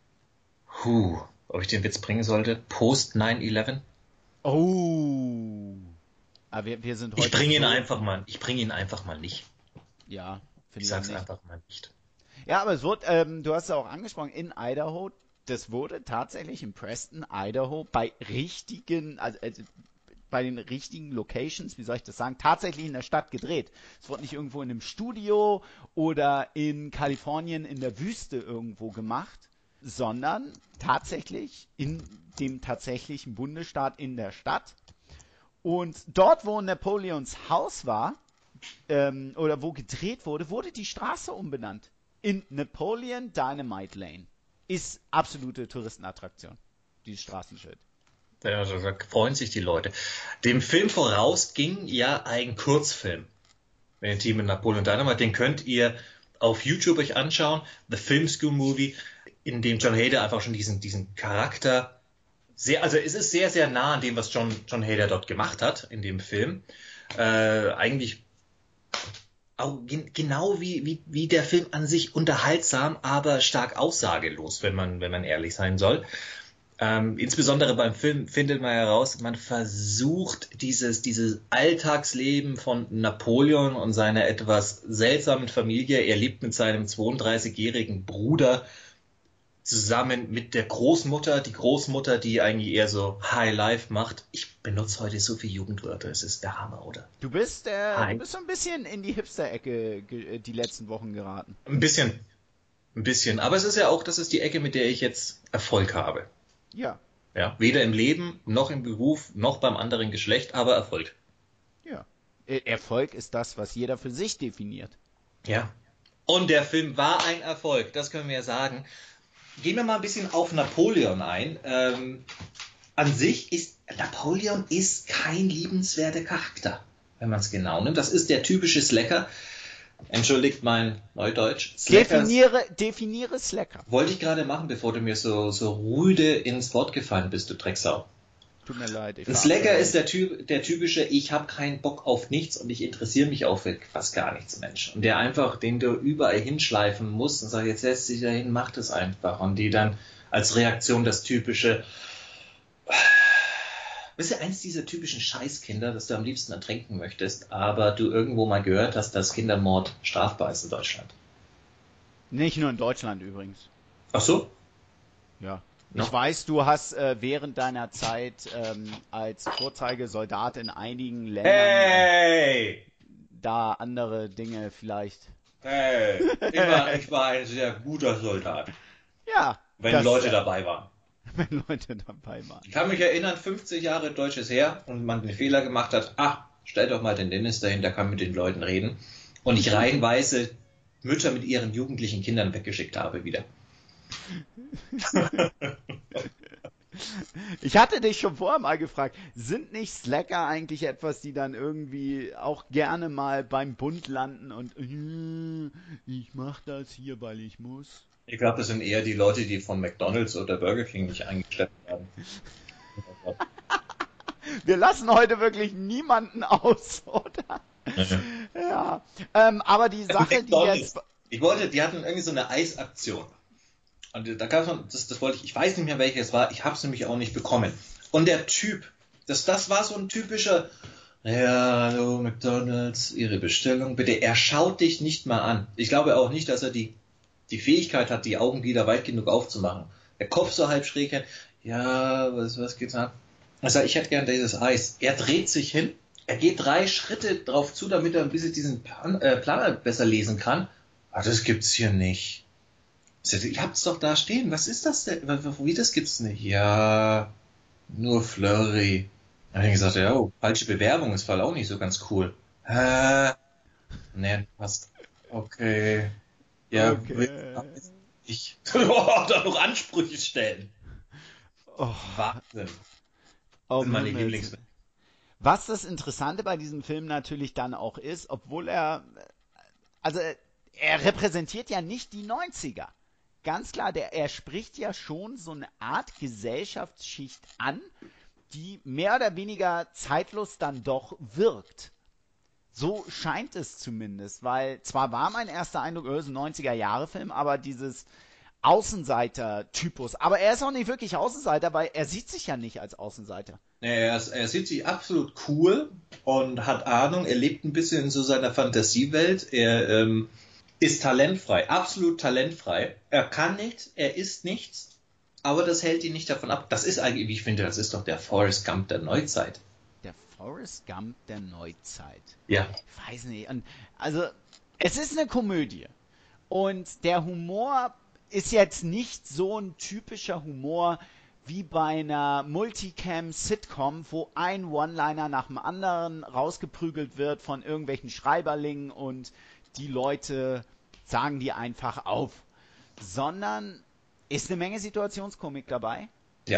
ob ich den Witz bringen sollte, post 9/11. Oh. Aber wir sind heute. Ich bringe ihn einfach mal nicht. Ja, finde ich sag's einfach mal nicht. Ja, aber es wurde, du hast es auch angesprochen, in Idaho, das wurde tatsächlich in Preston, Idaho, bei den richtigen Locations, wie soll ich das sagen, tatsächlich in der Stadt gedreht. Es wurde nicht irgendwo in einem Studio oder in Kalifornien in der Wüste irgendwo gemacht, sondern tatsächlich in dem tatsächlichen Bundesstaat in der Stadt. Und dort, wo Napoleons Haus war, oder wo gedreht wurde die Straße umbenannt. In Napoleon Dynamite Lane. Ist absolute Touristenattraktion. dieses Straßenschild. Ja, da freuen sich die Leute. Dem Film voraus ging ja ein Kurzfilm. Mit dem Team in Napoleon Dynamite, den könnt ihr auf YouTube euch anschauen. The Film School Movie, in dem John Hader einfach schon diesen Charakter also es ist sehr, sehr nah an dem, was John Hader dort gemacht hat in dem Film. Eigentlich auch genau wie der Film an sich unterhaltsam, aber stark aussagelos, wenn man ehrlich sein soll. Insbesondere beim Film findet man heraus, man versucht dieses Alltagsleben von Napoleon und seiner etwas seltsamen Familie. Er lebt mit seinem 32-jährigen Bruder zusammen mit der Großmutter, die eigentlich eher so High Life macht. Ich benutze heute so viele Jugendwörter, es ist der Hammer, oder? Du bist so ein bisschen in die Hipster-Ecke die letzten Wochen geraten. Ein bisschen. Aber es ist ja auch, das ist die Ecke, mit der ich jetzt Erfolg habe. Ja. Ja, weder im Leben, noch im Beruf, noch beim anderen Geschlecht, aber Erfolg. Ja. Erfolg ist das, was jeder für sich definiert. Ja. Und der Film war ein Erfolg, das können wir ja sagen. Gehen wir mal ein bisschen auf Napoleon ein. An sich ist Napoleon kein liebenswerter Charakter, wenn man es genau nimmt. Das ist der typische Slacker. Entschuldigt mein Neudeutsch. Definiere Slacker. Wollte ich gerade machen, bevor du mir so rüde ins Wort gefallen bist, du Drecksau. Tut mir leid. Ein Slacker ist der typische, ich habe keinen Bock auf nichts und ich interessiere mich auch für fast gar nichts, Mensch. Und der einfach, den du überall hinschleifen musst und sagst, jetzt setzt dich dahin, mach das einfach. Und die dann als Reaktion das typische, bist du eins dieser typischen Scheißkinder, das du am liebsten ertränken möchtest, aber du irgendwo mal gehört hast, dass Kindermord strafbar ist in Deutschland. Nicht nur in Deutschland übrigens. Ach so? Ja. No. Ich weiß, du hast während deiner Zeit als Vorzeigesoldat in einigen Ländern da andere Dinge vielleicht. Hey, ich war ein sehr guter Soldat. Ja. Wenn Leute dabei waren. Wenn Leute dabei waren. Ich kann mich erinnern, 50 Jahre deutsches Heer und man den Fehler gemacht hat, stell doch mal den Dennis dahin, der kann mit den Leuten reden. Und ich reihenweise Mütter mit ihren jugendlichen Kindern weggeschickt habe wieder. Ich hatte dich schon vorher mal gefragt, sind nicht Slacker eigentlich etwas, die dann irgendwie auch gerne mal beim Bund landen und ich mach das hier, weil ich muss? Ich glaube, das sind eher die Leute, die von McDonald's oder Burger King nicht eingeschleppt werden. Wir lassen heute wirklich niemanden aus, oder? Ja. Aber die Sache, die jetzt... Die hatten irgendwie so eine Eisaktion. Und da gab es das wollte ich weiß nicht mehr, welches es war, ich habe es nämlich auch nicht bekommen. Und der Typ, das war so ein typischer, ja, hallo McDonald's, Ihre Bestellung, bitte. Er schaut dich nicht mal an. Ich glaube auch nicht, dass er die Fähigkeit hat, die Augenlider weit genug aufzumachen. Der Kopf so halb schräg hin, ja, was geht's an? Also ich hätte gern dieses Eis. Er dreht sich hin, er geht 3 Schritte drauf zu, damit er ein bisschen diesen Planer besser lesen kann. Das gibt's hier nicht. Ihr habt's doch da stehen. Was ist das denn? Wie, das gibt's nicht? Ja, nur Flurry. Dann habe ich gesagt, ja, falsche Bewerbung ist voll auch nicht so ganz cool. Ne, passt. Okay. Ja, okay. Ich da noch Ansprüche stellen. Oh. Wahnsinn. Oh, das sind meine Lieblingsfilme. Was das Interessante bei diesem Film natürlich dann auch ist, obwohl er repräsentiert ja nicht die 90er. Ganz klar, er spricht ja schon so eine Art Gesellschaftsschicht an, die mehr oder weniger zeitlos dann doch wirkt. So scheint es zumindest, weil zwar war mein erster Eindruck, es ist ein 90er-Jahre-Film, aber dieses Außenseiter-Typus, aber er ist auch nicht wirklich Außenseiter, weil er sieht sich ja nicht als Außenseiter. Er sieht sich absolut cool und hat Ahnung, er lebt ein bisschen in so seiner Fantasiewelt, er ist talentfrei, absolut talentfrei. Er kann nichts, er ist nichts, aber das hält ihn nicht davon ab. Das ist eigentlich, wie ich finde, das ist doch der Forrest Gump der Neuzeit. Der Forrest Gump der Neuzeit? Ja. Ich weiß nicht. Also, es ist eine Komödie. Und der Humor ist jetzt nicht so ein typischer Humor wie bei einer Multicam-Sitcom, wo ein One-Liner nach dem anderen rausgeprügelt wird von irgendwelchen Schreiberlingen und die Leute sagen die einfach auf, sondern ist eine Menge Situationskomik dabei. Ja.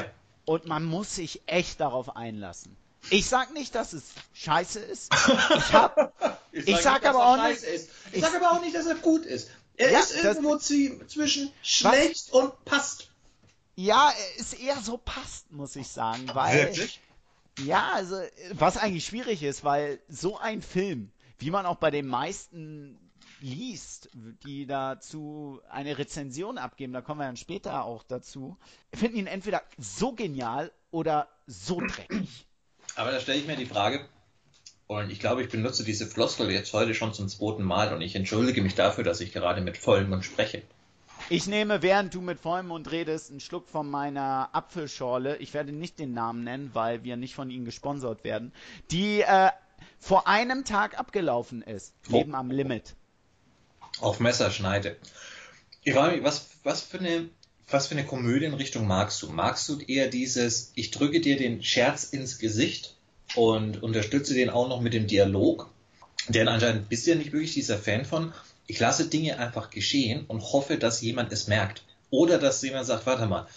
und man muss sich echt darauf einlassen. Ich sag nicht, dass es scheiße ist. Ich sag aber auch nicht, ich sag aber auch nicht, dass er gut ist. Er Ja, ist irgendwo zwischen schlecht und passt. ja, er ist eher so passt, muss ich sagen, weil Wirklich? ja, also was eigentlich schwierig ist, weil so ein Film, wie man auch bei den meisten liest, die dazu eine Rezension abgeben, da kommen wir dann später auch dazu, finden ihn entweder so genial oder so dreckig. Aber da stelle ich mir die Frage, und ich glaube, ich benutze diese Floskel jetzt heute schon zum 2. Mal und ich entschuldige mich dafür, dass ich gerade mit vollem Mund spreche. Ich nehme, während du mit vollem Mund redest, einen Schluck von meiner Apfelschorle. Ich werde nicht den Namen nennen, weil wir nicht von ihnen gesponsert werden. Die vor einem Tag abgelaufen ist. Leben am Limit. Auf Messerschneide. Ich frage mich, was für eine Komödienrichtung magst du? Magst du eher dieses, ich drücke dir den Scherz ins Gesicht und unterstütze den auch noch mit dem Dialog? Denn anscheinend bist du ja nicht wirklich dieser Fan von, ich lasse Dinge einfach geschehen und hoffe, dass jemand es merkt. Oder dass jemand sagt, warte mal,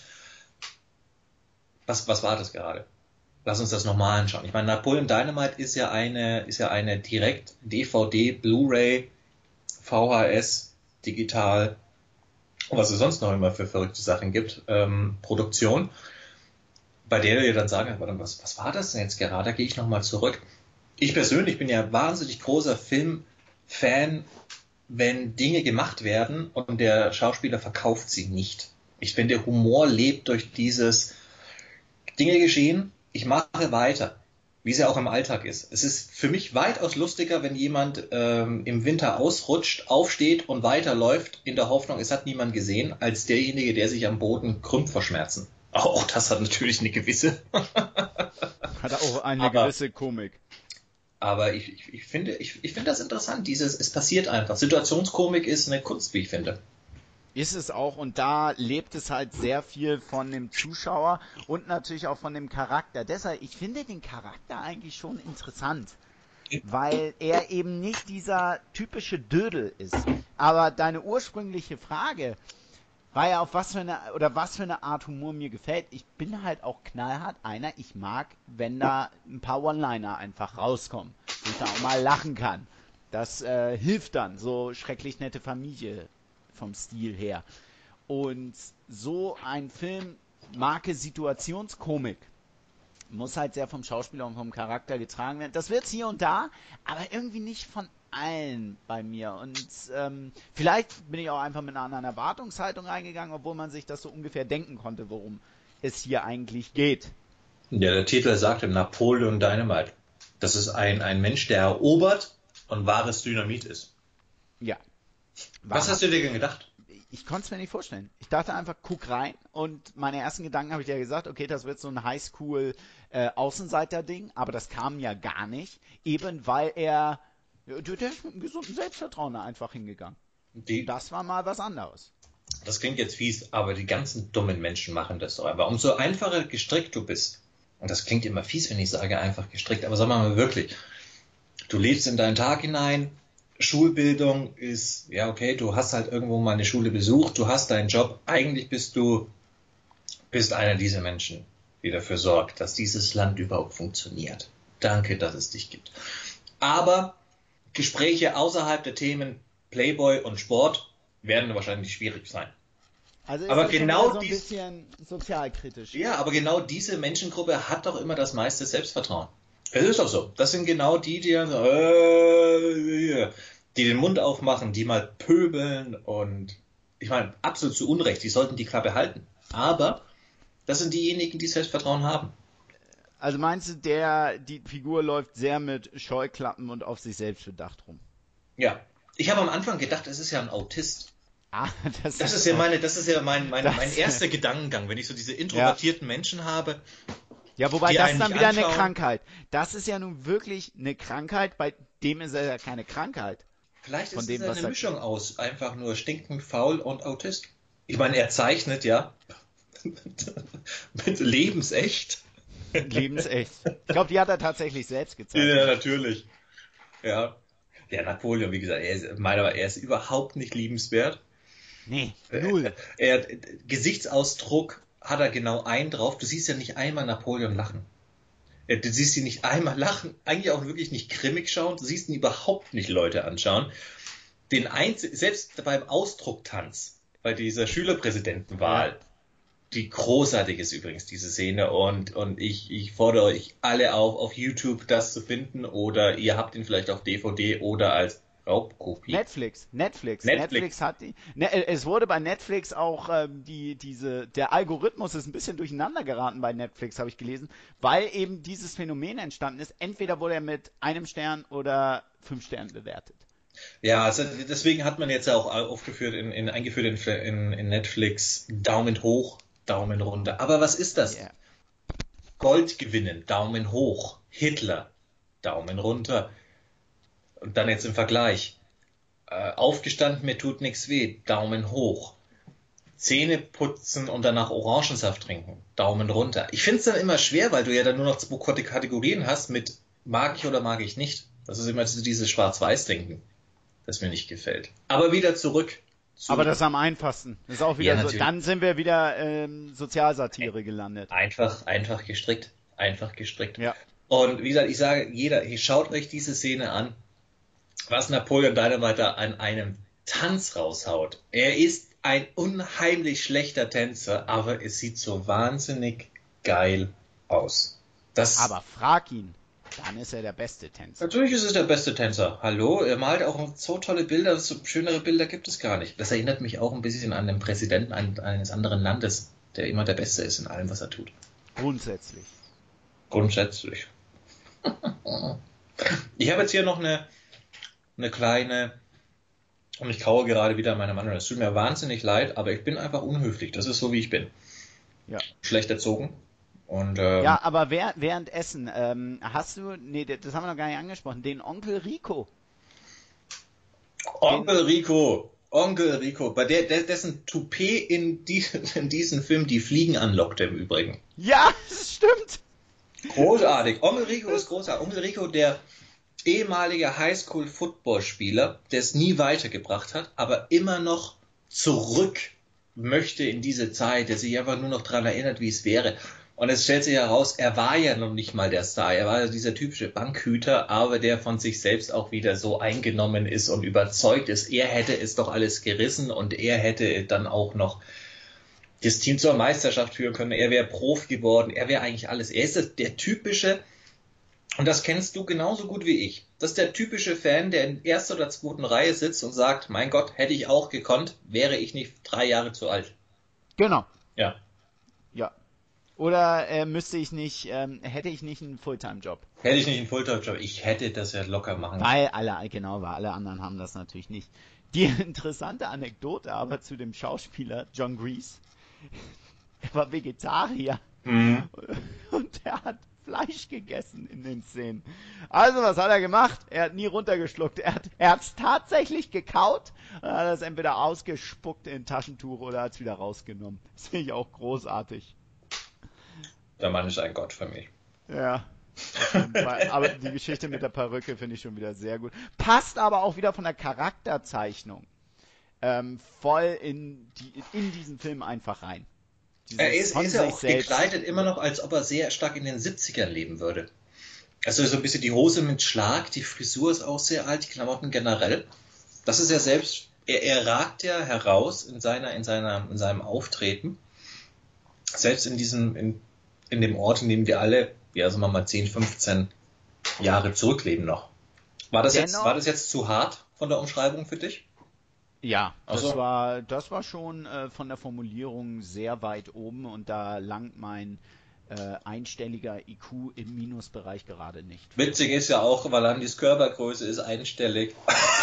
was war das gerade? Lass uns das nochmal anschauen. Ich meine, Napoleon Dynamite ist ja eine direkt DVD, Blu-ray, VHS, digital, und was es sonst noch immer für verrückte Sachen gibt, Produktion, bei der wir dann sagen, warte, was war das denn jetzt gerade? Da gehe ich nochmal zurück. Ich persönlich bin ja wahnsinnig großer Filmfan, wenn Dinge gemacht werden und der Schauspieler verkauft sie nicht. Ich finde, der Humor lebt durch dieses Dinge geschehen, ich mache weiter, wie es ja auch im Alltag ist. Es ist für mich weitaus lustiger, wenn jemand im Winter ausrutscht, aufsteht und weiterläuft, in der Hoffnung, es hat niemand gesehen, als derjenige, der sich am Boden krümmt vor Schmerzen. Auch das hat natürlich eine gewisse... Hat auch eine gewisse Komik. Aber ich finde das interessant, es passiert einfach. Situationskomik ist eine Kunst, wie ich finde. Ist es auch, und da lebt es halt sehr viel von dem Zuschauer und natürlich auch von dem Charakter. Deshalb, ich finde den Charakter eigentlich schon interessant, weil er eben nicht dieser typische Dödel ist. Aber deine ursprüngliche Frage war ja, auf was für eine Art Humor mir gefällt. Ich bin halt auch knallhart einer, ich mag, wenn da ein paar One-Liner einfach rauskommen, wo ich da auch mal lachen kann. Das hilft dann, so schrecklich nette Familie vom Stil her. Und so ein Film, Marke Situationskomik, muss halt sehr vom Schauspieler und vom Charakter getragen werden. Das wird's hier und da, aber irgendwie nicht von allen bei mir. Und vielleicht bin ich auch einfach mit einer anderen Erwartungshaltung reingegangen, obwohl man sich das so ungefähr denken konnte, worum es hier eigentlich geht. Ja, der Titel sagte Napoleon Dynamite. Das ist ein Mensch, der erobert und wahres Dynamit ist. Ja. Was hast du dir denn gedacht? Ich konnte es mir nicht vorstellen. Ich dachte einfach, guck rein, und meine ersten Gedanken habe ich ja gesagt, okay, das wird so ein Highschool Außenseiter-Ding, aber das kam ja gar nicht, eben weil der ist mit einem gesunden Selbstvertrauen da einfach hingegangen. Das war mal was anderes. Das klingt jetzt fies, aber die ganzen dummen Menschen machen das doch einfach. Umso einfacher gestrickt du bist, und das klingt immer fies, wenn ich sage einfach gestrickt, aber sagen wir mal wirklich, du lebst in deinen Tag hinein, Schulbildung ist, ja okay, du hast halt irgendwo mal eine Schule besucht, du hast deinen Job, eigentlich bist einer dieser Menschen, die dafür sorgt, dass dieses Land überhaupt funktioniert. Danke, dass es dich gibt. Aber Gespräche außerhalb der Themen Playboy und Sport werden wahrscheinlich schwierig sein. Also ist aber das genau so ein bisschen sozialkritisch. Ja, aber genau diese Menschengruppe hat doch immer das meiste Selbstvertrauen. Es ist doch so. Das sind genau die den Mund aufmachen, die mal pöbeln, und ich meine, absolut zu Unrecht, die sollten die Klappe halten. Aber das sind diejenigen, die Selbstvertrauen haben. Also meinst du, die Figur läuft sehr mit Scheuklappen und auf sich selbst bedacht rum? Ja. Ich habe am Anfang gedacht, es ist ja ein Autist. Ah, das ist ja mein erster Gedankengang, wenn ich so diese introvertierten Menschen habe. Ja, wobei das ist dann wieder anschauen. eine Krankheit. Das ist ja nun wirklich eine Krankheit, bei dem ist es ja keine Krankheit. Vielleicht ist es eine Mischung aus einfach nur stinkend faul und Autist. Ich meine, er zeichnet ja mit lebensecht. Lebensecht. Ich glaube, die hat er tatsächlich selbst gezeichnet. Ja, natürlich. Ja. Der Napoleon, wie gesagt, er ist überhaupt nicht liebenswert. Nee, null. Gesichtsausdruck hat er genau einen drauf. Du siehst ja nicht einmal Napoleon lachen. Du siehst ihn nicht einmal lachen, eigentlich auch wirklich nicht grimmig schauen. Du siehst ihn überhaupt nicht Leute anschauen. Selbst beim Ausdrucktanz, bei dieser Schülerpräsidentenwahl, die großartig ist übrigens, diese Szene. Und ich fordere euch alle auf YouTube das zu finden. Oder ihr habt ihn vielleicht auf DVD oder als Raubkopie. Netflix hat die. Es wurde bei Netflix auch der Algorithmus ist ein bisschen durcheinander geraten bei Netflix, habe ich gelesen, weil eben dieses Phänomen entstanden ist. Entweder wurde er mit 1 Stern oder 5 Sternen bewertet. Ja, also deswegen hat man jetzt auch eingeführt in Netflix Daumen hoch, Daumen runter. Aber was ist das? Yeah. Gold gewinnen, Daumen hoch. Hitler, Daumen runter. Und dann jetzt im Vergleich. Aufgestanden, mir tut nichts weh, Daumen hoch. Zähne putzen und danach Orangensaft trinken, Daumen runter. Ich finde es dann immer schwer, weil du ja dann nur noch 2 Kategorien hast mit mag ich oder mag ich nicht. Das ist immer dieses Schwarz-Weiß-Denken, das mir nicht gefällt. Aber wieder zurück. Aber das ist am einfachsten. Das ist auch wieder so. Dann sind wir wieder Sozialsatire gelandet. Einfach gestrickt. Ja. Und wie gesagt, ich sage, schaut euch diese Szene an, was Napoleon Dynamite an einem Tanz raushaut. Er ist ein unheimlich schlechter Tänzer, aber es sieht so wahnsinnig geil aus. Aber frag ihn, dann ist er der beste Tänzer. Natürlich ist es der beste Tänzer. Hallo, er malt auch so tolle Bilder, so schönere Bilder gibt es gar nicht. Das erinnert mich auch ein bisschen an den Präsidenten eines anderen Landes, der immer der Beste ist in allem, was er tut. Grundsätzlich. Ich habe jetzt hier noch eine kleine, und ich kaue gerade wieder meine Mandeln. Es tut mir wahnsinnig leid, aber ich bin einfach unhöflich. Das ist so, wie ich bin. Ja. Schlecht erzogen. Und, ja, aber während Essen, hast du, das haben wir noch gar nicht angesprochen, den Onkel Rico. Onkel Rico, bei dessen Toupet in diesem Film die Fliegen anlockte im Übrigen. Ja, das stimmt. Großartig. Onkel Rico ist großartig. Onkel Rico, der ehemaliger Highschool-Football-Spieler, der es nie weitergebracht hat, aber immer noch zurück möchte in diese Zeit, der sich einfach nur noch daran erinnert, wie es wäre. Und es stellt sich heraus, er war ja noch nicht mal der Star. Er war ja dieser typische Bankhüter, aber der von sich selbst auch wieder so eingenommen ist und überzeugt ist. Er hätte es doch alles gerissen und er hätte dann auch noch das Team zur Meisterschaft führen können. Er wäre Profi geworden. Er wäre eigentlich alles. Er ist der typische, und das kennst du genauso gut wie ich. Das ist der typische Fan, der in 1. oder 2. Reihe sitzt und sagt, mein Gott, hätte ich auch gekonnt, wäre ich nicht 3 Jahre zu alt. Genau. Ja. Ja. Oder hätte ich nicht einen Fulltime-Job? Hätte ich nicht einen Fulltime-Job, ich hätte das ja locker machen können. Weil alle anderen haben das natürlich nicht. Die interessante Anekdote aber zu dem Schauspieler John Grease, er war Vegetarier und er hat Fleisch gegessen in den Szenen. Also, was hat er gemacht? Er hat nie runtergeschluckt. Er hat es tatsächlich gekaut und hat es entweder ausgespuckt in ein Taschentuch oder hat es wieder rausgenommen. Das finde ich auch großartig. Der Mann ist ein Gott für mich. Ja. Aber die Geschichte mit der Perücke finde ich schon wieder sehr gut. Passt aber auch wieder von der Charakterzeichnung voll in diesen Film einfach rein. Er ist ja auch gekleidet immer noch, als ob er sehr stark in den 70ern leben würde. Also so ein bisschen die Hose mit Schlag, die Frisur ist auch sehr alt, die Klamotten generell. Das ist ja selbst, er ragt ja heraus in seinem Auftreten. Selbst in dem Ort, in dem wir alle, sagen wir mal 10, 15 Jahre zurückleben noch. War das jetzt zu hart von der Umschreibung für dich? Ja, das war schon von der Formulierung sehr weit oben und da langt mein einstelliger IQ im Minusbereich gerade nicht. Witzig ist ja auch, Valandis Körpergröße ist einstellig.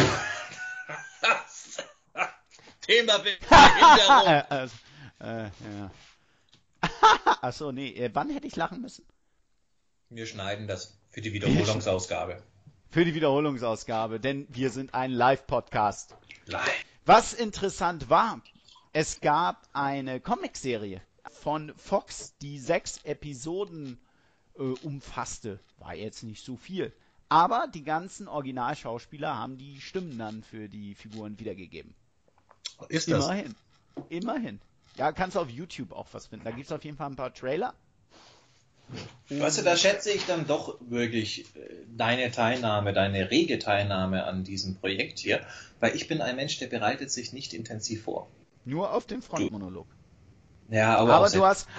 Thema Behinderung. Ja. Achso, nee, wann hätte ich lachen müssen? Wir schneiden das für die Wiederholungsausgabe. Für die Wiederholungsausgabe, denn wir sind ein Live-Podcast. Live. Was interessant war, es gab eine Comicserie von Fox, die 6 Episoden umfasste. War jetzt nicht so viel. Aber die ganzen Originalschauspieler haben die Stimmen dann für die Figuren wiedergegeben. Ist das? Immerhin. Ja, kannst du auf YouTube auch was finden. Da gibt es auf jeden Fall ein paar Trailer. Weißt du, da schätze ich dann doch wirklich deine Teilnahme, deine rege Teilnahme an diesem Projekt hier, weil ich bin ein Mensch, der bereitet sich nicht intensiv vor. Nur auf den Frontmonolog. Ja, aber du hast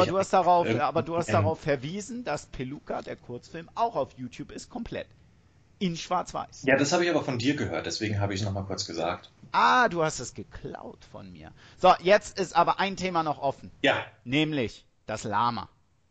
darauf verwiesen, dass Peluca, der Kurzfilm, auch auf YouTube ist, komplett. In Schwarz-Weiß. Ja, das habe ich aber von dir gehört, deswegen habe ich es nochmal kurz gesagt. Ah, du hast es geklaut von mir. So, jetzt ist aber ein Thema noch offen. Ja. Nämlich das Lama.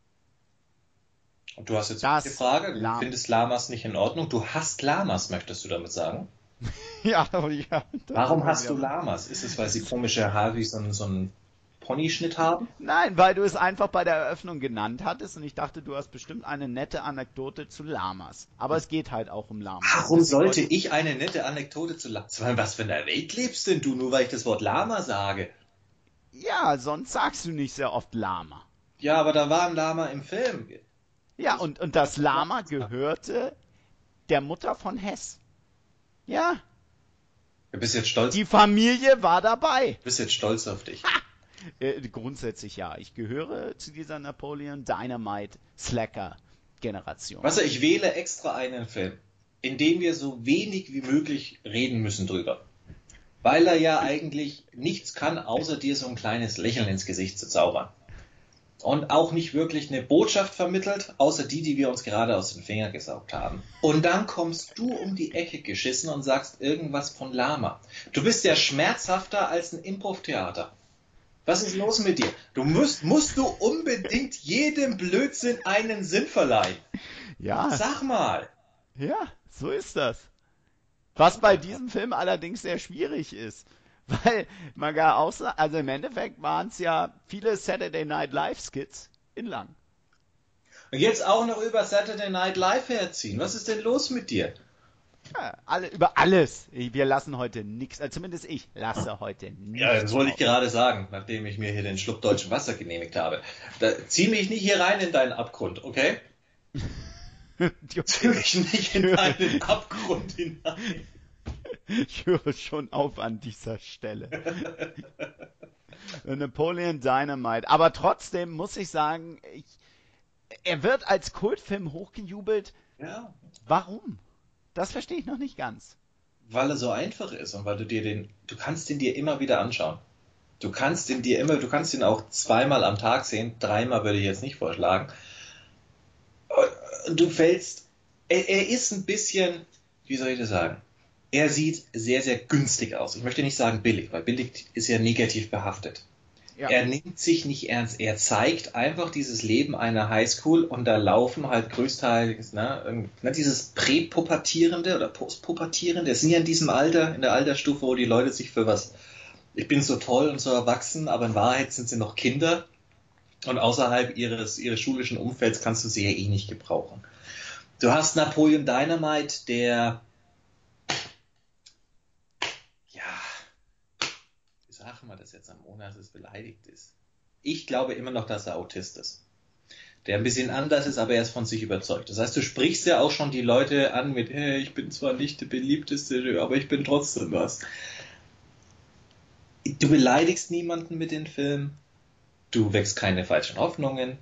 Und du hast jetzt die Frage, du findest Lamas nicht in Ordnung? Du hasst Lamas, möchtest du damit sagen? Ja. Warum hast du Lamas? Ist es, weil sie komische Haare wie so ein Ponyschnitt haben? Nein, weil du es einfach bei der Eröffnung genannt hattest und ich dachte, du hast bestimmt eine nette Anekdote zu Lamas. Aber es geht halt auch um Lamas. Warum sollte ich eine nette Anekdote zu Lamas? Was für eine Welt lebst denn du, nur weil ich das Wort Lama sage? Ja, sonst sagst du nicht sehr oft Lama. Ja, aber da war ein Lama im Film. Ja, und das Lama gehörte der Mutter von Hess. Ja. Du bist jetzt stolz. Die Familie war dabei. Du bist jetzt stolz auf dich. Grundsätzlich ja. Ich gehöre zu dieser Napoleon Dynamite Slacker Generation. Weißt du, ich wähle extra einen Film, in dem wir so wenig wie möglich reden müssen drüber. Weil er ja eigentlich nichts kann, außer dir so ein kleines Lächeln ins Gesicht zu zaubern. Und auch nicht wirklich eine Botschaft vermittelt, außer die wir uns gerade aus den Fingern gesaugt haben. Und dann kommst du um die Ecke geschissen und sagst irgendwas von Lama. Du bist ja schmerzhafter als ein Improv-Theater. Was ist los mit dir? Du musst du unbedingt jedem Blödsinn einen Sinn verleihen. Ja. Sag mal. Ja, so ist das. Was bei diesem Film allerdings sehr schwierig ist. Weil man gar auch sagt, also im Endeffekt waren es ja viele Saturday Night Live Skits in lang. Und jetzt auch noch über Saturday Night Live herziehen. Was ist denn los mit dir? Ja, über alles. Wir lassen heute nichts, zumindest ich lasse heute nichts. Ja, das wollte ich gerade sagen, nachdem ich mir hier den Schluck deutschen Wasser genehmigt habe. Zieh mich nicht hier rein in deinen Abgrund, okay? Zieh mich nicht in deinen Abgrund hinein. Ich höre schon auf an dieser Stelle. Napoleon Dynamite. Aber trotzdem muss ich sagen, er wird als Kultfilm hochgejubelt. Ja. Warum? Das verstehe ich noch nicht ganz. Weil er so einfach ist und weil du kannst ihn dir immer wieder anschauen. Du kannst ihn auch zweimal am Tag sehen, 3-mal würde ich jetzt nicht vorschlagen. Du fällst, er ist ein bisschen, wie soll ich das sagen? Er sieht sehr, sehr günstig aus. Ich möchte nicht sagen billig, weil billig ist ja negativ behaftet. Ja. Er nimmt sich nicht ernst. Er zeigt einfach dieses Leben einer Highschool und da laufen halt größtenteils dieses Präpubertierende oder Postpubertierende. Es sind ja in diesem Alter, in der Altersstufe, wo die Leute sich für was, ich bin so toll und so erwachsen, aber in Wahrheit sind sie noch Kinder und außerhalb ihres schulischen Umfelds kannst du sie ja eh nicht gebrauchen. Du hast Napoleon Dynamite, der sagen wir das jetzt am Monat, dass es beleidigt ist. Ich glaube immer noch, dass er Autist ist. Der ein bisschen anders ist, aber er ist von sich überzeugt. Das heißt, du sprichst ja auch schon die Leute an mit, hey, ich bin zwar nicht der beliebteste, aber ich bin trotzdem was. Du beleidigst niemanden mit den Filmen. Du wächst keine falschen Hoffnungen.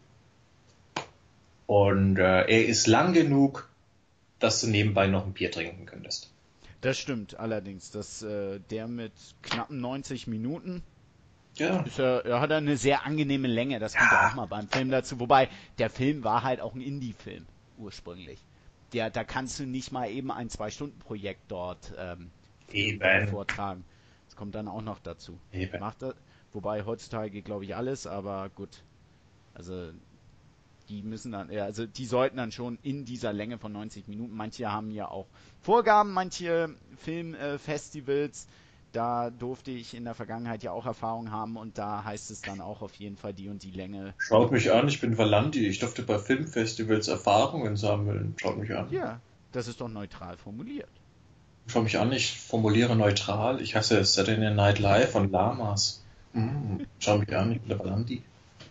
Und er ist lang genug, dass du nebenbei noch ein Bier trinken könntest. Das stimmt allerdings, dass der mit knappen 90 Minuten, ja. Er hat eine sehr angenehme Länge, das kommt ja auch mal beim Film dazu. Wobei, der Film war halt auch ein Indie-Film ursprünglich. Da kannst du nicht mal eben ein 2-Stunden-Projekt dort vortragen. Das kommt dann auch noch dazu. Wobei heutzutage glaube ich alles, aber gut. Also die müssen dann, die sollten dann schon in dieser Länge von 90 Minuten. Manche haben ja auch Vorgaben, manche Filmfestivals. Da durfte ich in der Vergangenheit ja auch Erfahrung haben und da heißt es dann auch auf jeden Fall die und die Länge. Schaut mich an, ich bin Valandi. Ich durfte bei Filmfestivals Erfahrungen sammeln. Schaut mich an. Ja, das ist doch neutral formuliert. Schau mich an, ich formuliere neutral. Ich hasse Saturday Night Live und Lamas. Schau mich an, ich bin der Valandi.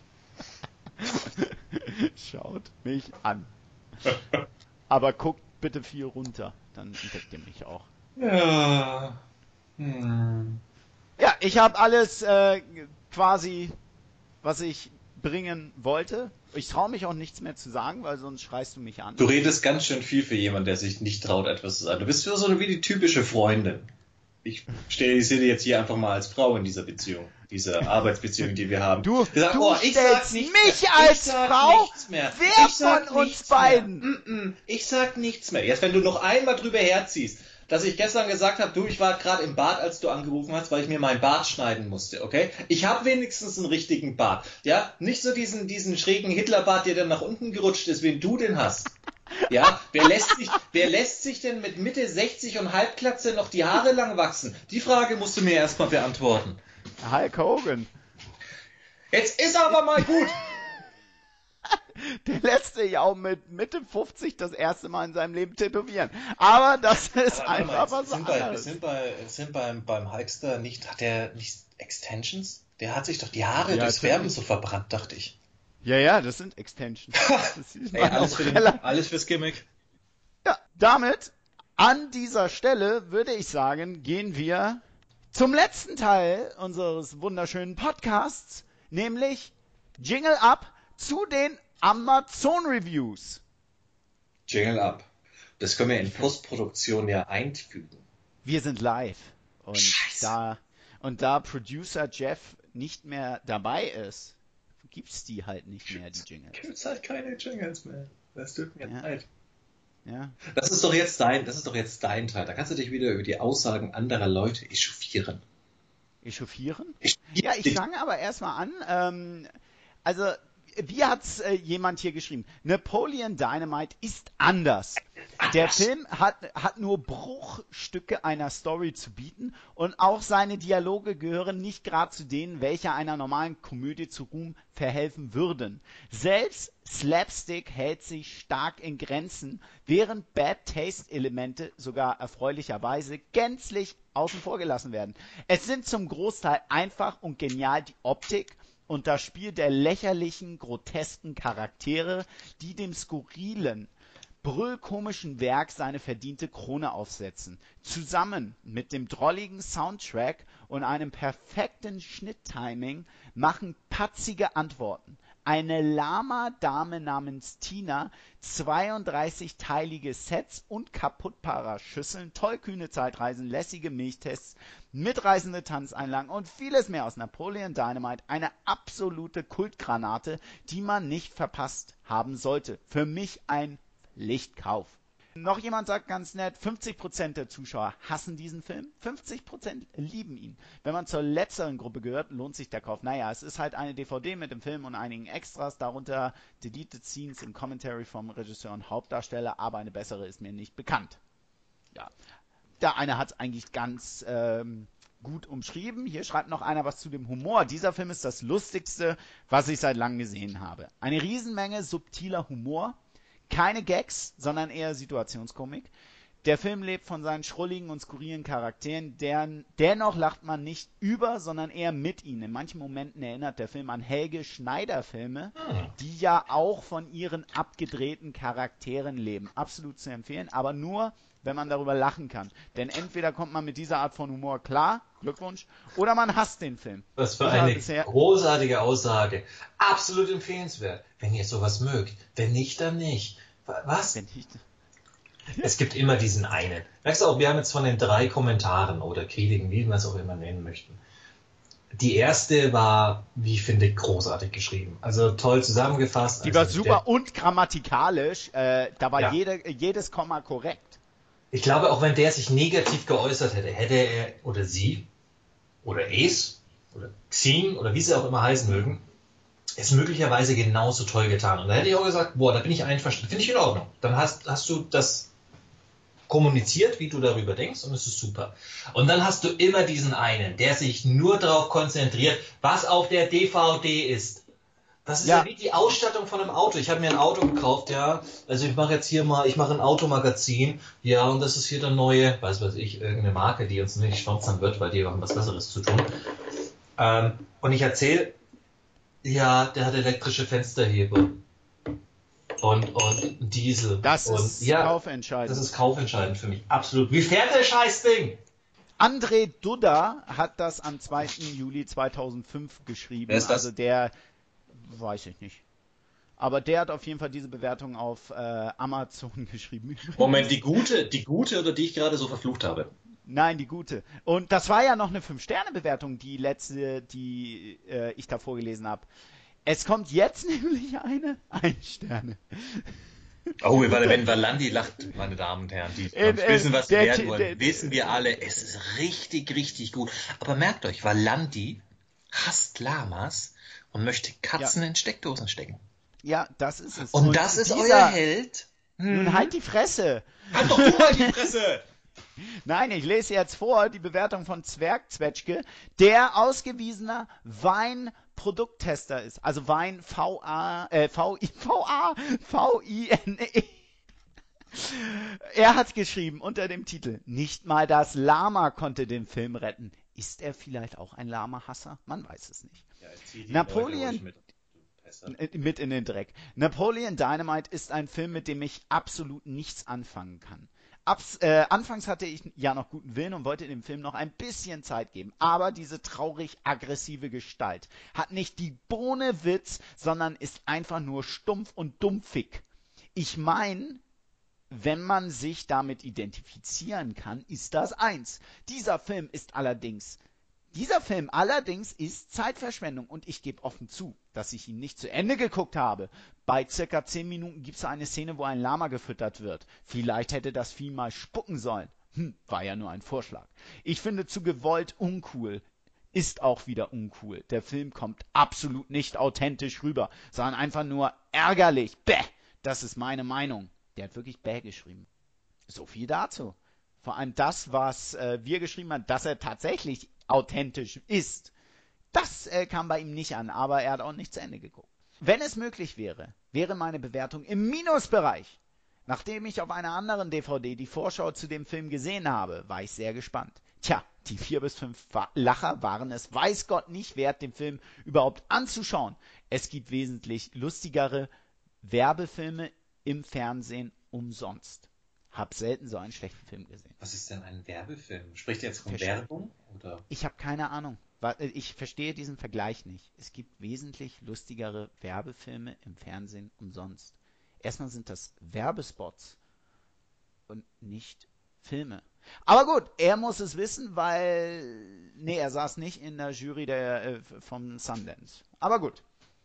Schaut mich an. Aber guckt bitte viel runter, dann entdeckt ihr mich auch. Ja. Ja, ich habe alles quasi, was ich bringen wollte. Ich traue mich auch nichts mehr zu sagen, weil sonst schreist du mich an. Du redest ganz schön viel für jemanden, der sich nicht traut, etwas zu sagen. Du bist so wie die typische Freundin. Ich sehe dir jetzt hier einfach mal als Frau in dieser Beziehung, dieser Arbeitsbeziehung, die wir haben. Du ich stellst mich als Frau? Wer von uns beiden? Ich sag nichts mehr. Jetzt, wenn du noch einmal drüber herziehst, dass ich gestern gesagt habe, ich war gerade im Bad, als du angerufen hast, weil ich mir meinen Bart schneiden musste, okay? Ich habe wenigstens einen richtigen Bart, ja? Nicht so diesen schrägen Hitlerbart, der dann nach unten gerutscht ist, wie du den hast. Ja, wer lässt sich denn mit Mitte 60 und Halbglatze noch die Haare lang wachsen? Die Frage musst du mir erstmal beantworten. Hulk Hogan. Jetzt ist aber mal gut. Der lässt sich auch mit Mitte 50 das erste Mal in seinem Leben tätowieren. Aber das ist einfach was anderes. Sind beim Hulkster hat der nicht Extensions? Der hat sich doch die Haare durchs Wärmen so verbrannt, dachte ich. Ja, das sind Extensions. Alles fürs Gimmick. Ja, damit an dieser Stelle würde ich sagen, gehen wir zum letzten Teil unseres wunderschönen Podcasts, nämlich Jingle Up zu den Amazon-Reviews. Jingle Up. Das können wir in Postproduktion ja einfügen. Wir sind live. Und Scheiße. da Producer Jeff nicht mehr dabei ist, gibt's die halt nicht mehr, die Jingles. Gibt's halt keine Jingles mehr. Das tut mir leid. Ja. Das ist doch jetzt dein Teil. Da kannst du dich wieder über die Aussagen anderer Leute echauffieren. Echauffieren? Ja, ich fange aber erstmal an. Wie hat's jemand hier geschrieben? Napoleon Dynamite ist anders. Der Film hat nur Bruchstücke einer Story zu bieten und auch seine Dialoge gehören nicht gerade zu denen, welche einer normalen Komödie zu Ruhm verhelfen würden. Selbst Slapstick hält sich stark in Grenzen, während Bad Taste Elemente sogar erfreulicherweise gänzlich außen vor gelassen werden. Es sind zum Großteil einfach und genial die Optik und das Spiel der lächerlichen, grotesken Charaktere, die dem skurrilen, brüllkomischen Werk seine verdiente Krone aufsetzen. Zusammen mit dem drolligen Soundtrack und einem perfekten Schnitttiming machen patzige Antworten. Eine Lama-Dame namens Tina, 32-teilige Sets und kaputtbare Schüsseln, tollkühne Zeitreisen, lässige Milchtests, mitreißende Tanzeinlagen und vieles mehr aus Napoleon Dynamite. Eine absolute Kultgranate, die man nicht verpasst haben sollte. Für mich ein Lichtkauf. Noch jemand sagt ganz nett, 50% der Zuschauer hassen diesen Film, 50% lieben ihn. Wenn man zur letzteren Gruppe gehört, lohnt sich der Kauf. Naja, es ist halt eine DVD mit dem Film und einigen Extras, darunter Deleted Scenes im Commentary vom Regisseur und Hauptdarsteller, aber eine bessere ist mir nicht bekannt. Ja, der eine hat es eigentlich ganz gut umschrieben. Hier schreibt noch einer was zu dem Humor. Dieser Film ist das Lustigste, was ich seit langem gesehen habe. Eine Riesenmenge subtiler Humor. Keine Gags, sondern eher Situationskomik. Der Film lebt von seinen schrulligen und skurrilen Charakteren, dennoch lacht man nicht über, sondern eher mit ihnen. In manchen Momenten erinnert der Film an Helge Schneider-Filme, die ja auch von ihren abgedrehten Charakteren leben. Absolut zu empfehlen, aber nur, wenn man darüber lachen kann. Denn entweder kommt man mit dieser Art von Humor klar, Glückwunsch, oder man hasst den Film. Was für eine großartige Aussage. Absolut empfehlenswert, wenn ihr sowas mögt. Wenn nicht, dann nicht. Was? Wenn nicht. Es gibt immer diesen einen. Merkst du auch, wir haben jetzt von den 3 Kommentaren oder Kritiken, wie wir es auch immer nennen möchten. Die erste war, wie ich finde, großartig geschrieben. Also toll zusammengefasst. Die war super und grammatikalisch. Da war jedes Komma korrekt. Ich glaube, auch wenn der sich negativ geäußert hätte, hätte er oder sie oder es oder Xin oder wie sie auch immer heißen mögen, es möglicherweise genauso toll getan. Und da hätte ich auch gesagt, boah, da bin ich einverstanden. Finde ich in Ordnung. Dann hast du das kommuniziert, wie du darüber denkst und es ist super. Und dann hast du immer diesen einen, der sich nur darauf konzentriert, was auf der DVD ist. Das ist ja wie die Ausstattung von einem Auto. Ich habe mir ein Auto gekauft, ja. Also ich mache ein Automagazin, ja, und das ist hier der neue, weiß ich, irgendeine Marke, die uns nicht sponsern wird, weil die haben was Besseres zu tun. Und ich erzähle, ja, der hat elektrische Fensterheber. Und Diesel. Das ist kaufentscheidend. Das ist kaufentscheidend für mich, absolut. Wie fährt der Scheißding? André Duda hat das am 2. Juli 2005 geschrieben. Wer ist das? Also der, weiß ich nicht. Aber der hat auf jeden Fall diese Bewertung auf Amazon geschrieben. Moment, die gute oder die ich gerade so verflucht habe? Nein, die gute. Und das war ja noch eine 5-Sterne-Bewertung, die letzte, die ich da vorgelesen habe. Es kommt jetzt nämlich eine 1-Sterne. Oh, wenn Valandi lacht, meine Damen und Herren, die wissen, was wir werden wollen, wissen wir alle, es ist richtig, richtig gut. Aber merkt euch, Valandi hasst Lamas und möchte Katzen in Steckdosen stecken. Ja, das ist es. Und das ist euer Held? Nun halt die Fresse. Halt doch du mal die Fresse! Nein, ich lese jetzt vor die Bewertung von Zwergzwetschge, der ausgewiesener Weinprodukttester ist. Also Wein V-I-N-E. Er hat geschrieben unter dem Titel: Nicht mal das Lama konnte den Film retten. Ist er vielleicht auch ein Lama-Hasser? Man weiß es nicht. Ja, Napoleon mit in den Dreck. Napoleon Dynamite ist ein Film, mit dem ich absolut nichts anfangen kann. Anfangs hatte ich ja noch guten Willen und wollte dem Film noch ein bisschen Zeit geben. Aber diese traurig aggressive Gestalt hat nicht die Bohne Witz, sondern ist einfach nur stumpf und dumpfig. Ich meine, wenn man sich damit identifizieren kann, ist das eins. Dieser Film allerdings ist Zeitverschwendung und ich gebe offen zu, dass ich ihn nicht zu Ende geguckt habe. Bei circa 10 Minuten gibt es eine Szene, wo ein Lama gefüttert wird. Vielleicht hätte das Vieh mal spucken sollen. War ja nur ein Vorschlag. Ich finde zu gewollt uncool. Ist auch wieder uncool. Der Film kommt absolut nicht authentisch rüber, sondern einfach nur ärgerlich. Bäh, das ist meine Meinung. Der hat wirklich bäh geschrieben. So viel dazu. Vor allem das, was wir geschrieben haben, dass er tatsächlich authentisch ist. Das kam bei ihm nicht an, aber er hat auch nicht zu Ende geguckt. Wenn es möglich wäre, wäre meine Bewertung im Minusbereich. Nachdem ich auf einer anderen DVD die Vorschau zu dem Film gesehen habe, war ich sehr gespannt. Tja, die 4 bis 5 Lacher waren es, weiß Gott, nicht wert, den Film überhaupt anzuschauen. Es gibt wesentlich lustigere Werbefilme im Fernsehen umsonst. Hab selten so einen schlechten Film gesehen. Was ist denn ein Werbefilm? Spricht ihr jetzt von Werbung? Oder? Ich habe keine Ahnung. Ich verstehe diesen Vergleich nicht. Es gibt wesentlich lustigere Werbefilme im Fernsehen umsonst. Erstmal sind das Werbespots und nicht Filme. Aber gut, er muss es wissen, weil... Nee, er saß nicht in der Jury vom Sundance. Aber gut.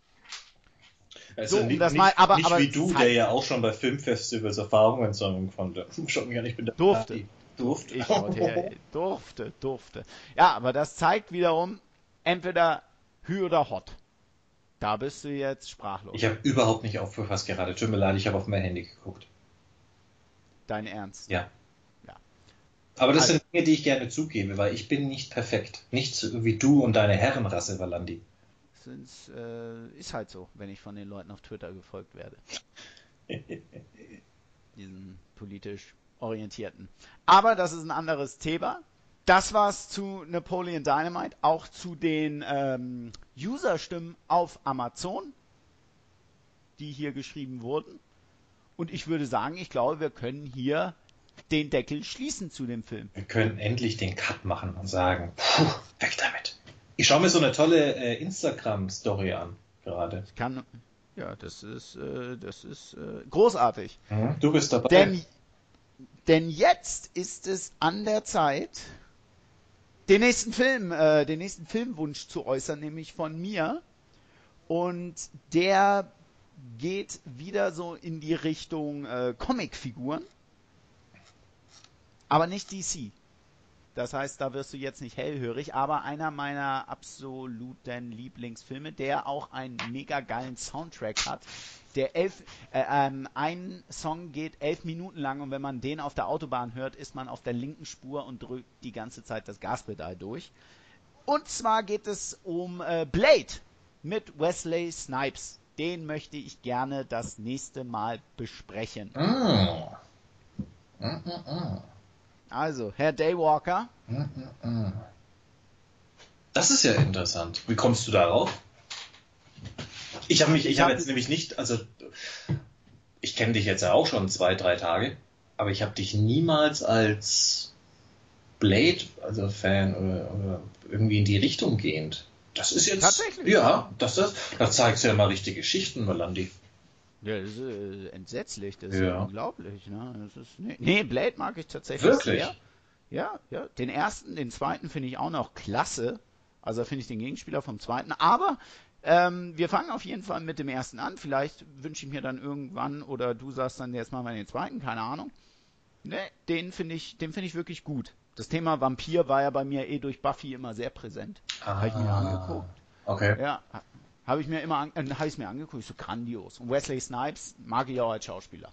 Also so, nicht wie du, der ja auch schon bei Filmfestivals Erfahrungen sammeln konnte. Schon gar nicht mit der Durfte. Durfte. Ja, aber das zeigt wiederum, entweder Hü oder Hot. Da bist du jetzt sprachlos. Ich habe überhaupt nicht aufgepasst gerade. Tut mir leid, ich habe auf mein Handy geguckt. Dein Ernst? Ja. Aber das sind Dinge, die ich gerne zugebe, weil ich bin nicht perfekt. Nicht so wie du und deine Herrenrasse, Valandi. Ist halt so, wenn ich von den Leuten auf Twitter gefolgt werde. Diesen politisch orientierten. Aber das ist ein anderes Thema. Das war's zu Napoleon Dynamite, auch zu den User-Stimmen auf Amazon, die hier geschrieben wurden. Und ich würde sagen, ich glaube, wir können hier den Deckel schließen zu dem Film. Wir können endlich den Cut machen und sagen, weg damit. Ich schaue mir so eine tolle Instagram-Story an gerade. Das ist großartig. Du bist dabei. Denn jetzt ist es an der Zeit, den nächsten Filmwunsch zu äußern, nämlich von mir. Und der geht wieder so in die Richtung Comicfiguren, aber nicht DC. Das heißt, da wirst du jetzt nicht hellhörig, aber einer meiner absoluten Lieblingsfilme, der auch einen mega geilen Soundtrack hat. Ein Song geht 11 Minuten lang und wenn man den auf der Autobahn hört, ist man auf der linken Spur und drückt die ganze Zeit das Gaspedal durch. Und zwar geht es um Blade mit Wesley Snipes. Den möchte ich gerne das nächste Mal besprechen. Also, Herr Daywalker. Das ist ja interessant. Wie kommst du darauf? Ich habe jetzt nämlich nicht, also ich kenne dich jetzt ja auch schon 2-3 Tage, aber ich habe dich niemals als Blade, also Fan oder irgendwie in die Richtung gehend. Das ist jetzt... Tatsächlich? Ja, da zeigst du ja mal richtige Schichten, Valandi. Ja, das ist entsetzlich, das ist ja unglaublich. Ne? Das ist, nee, Blade mag ich tatsächlich wirklich sehr. Ja, den ersten, den zweiten finde ich auch noch klasse. Also finde ich den Gegenspieler vom zweiten. Aber wir fangen auf jeden Fall mit dem ersten an. Vielleicht wünsche ich mir dann irgendwann, oder du sagst dann, jetzt machen wir den zweiten, keine Ahnung. Ne, den finde ich wirklich gut. Das Thema Vampir war ja bei mir durch Buffy immer sehr präsent. Habe ich mir angeguckt. Okay. Ja, habe ich mir angeguckt. So grandios. Und Wesley Snipes mag ich auch als Schauspieler.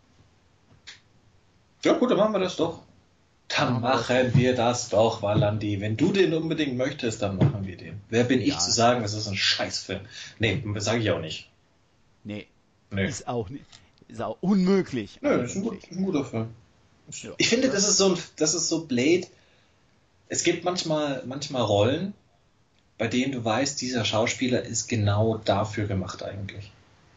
Ja gut, dann machen wir das doch. Dann machen wir das doch, Valandi. Wenn du den unbedingt möchtest, dann machen wir den. Wer bin ich zu sagen, das ist ein Scheißfilm? Nee, sage ich auch nicht. Nee. Ist auch unmöglich. Nö, ist ein guter Film. Ja. Ich finde, das ist so Blade. Es gibt manchmal Rollen, bei denen du weißt, dieser Schauspieler ist genau dafür gemacht eigentlich.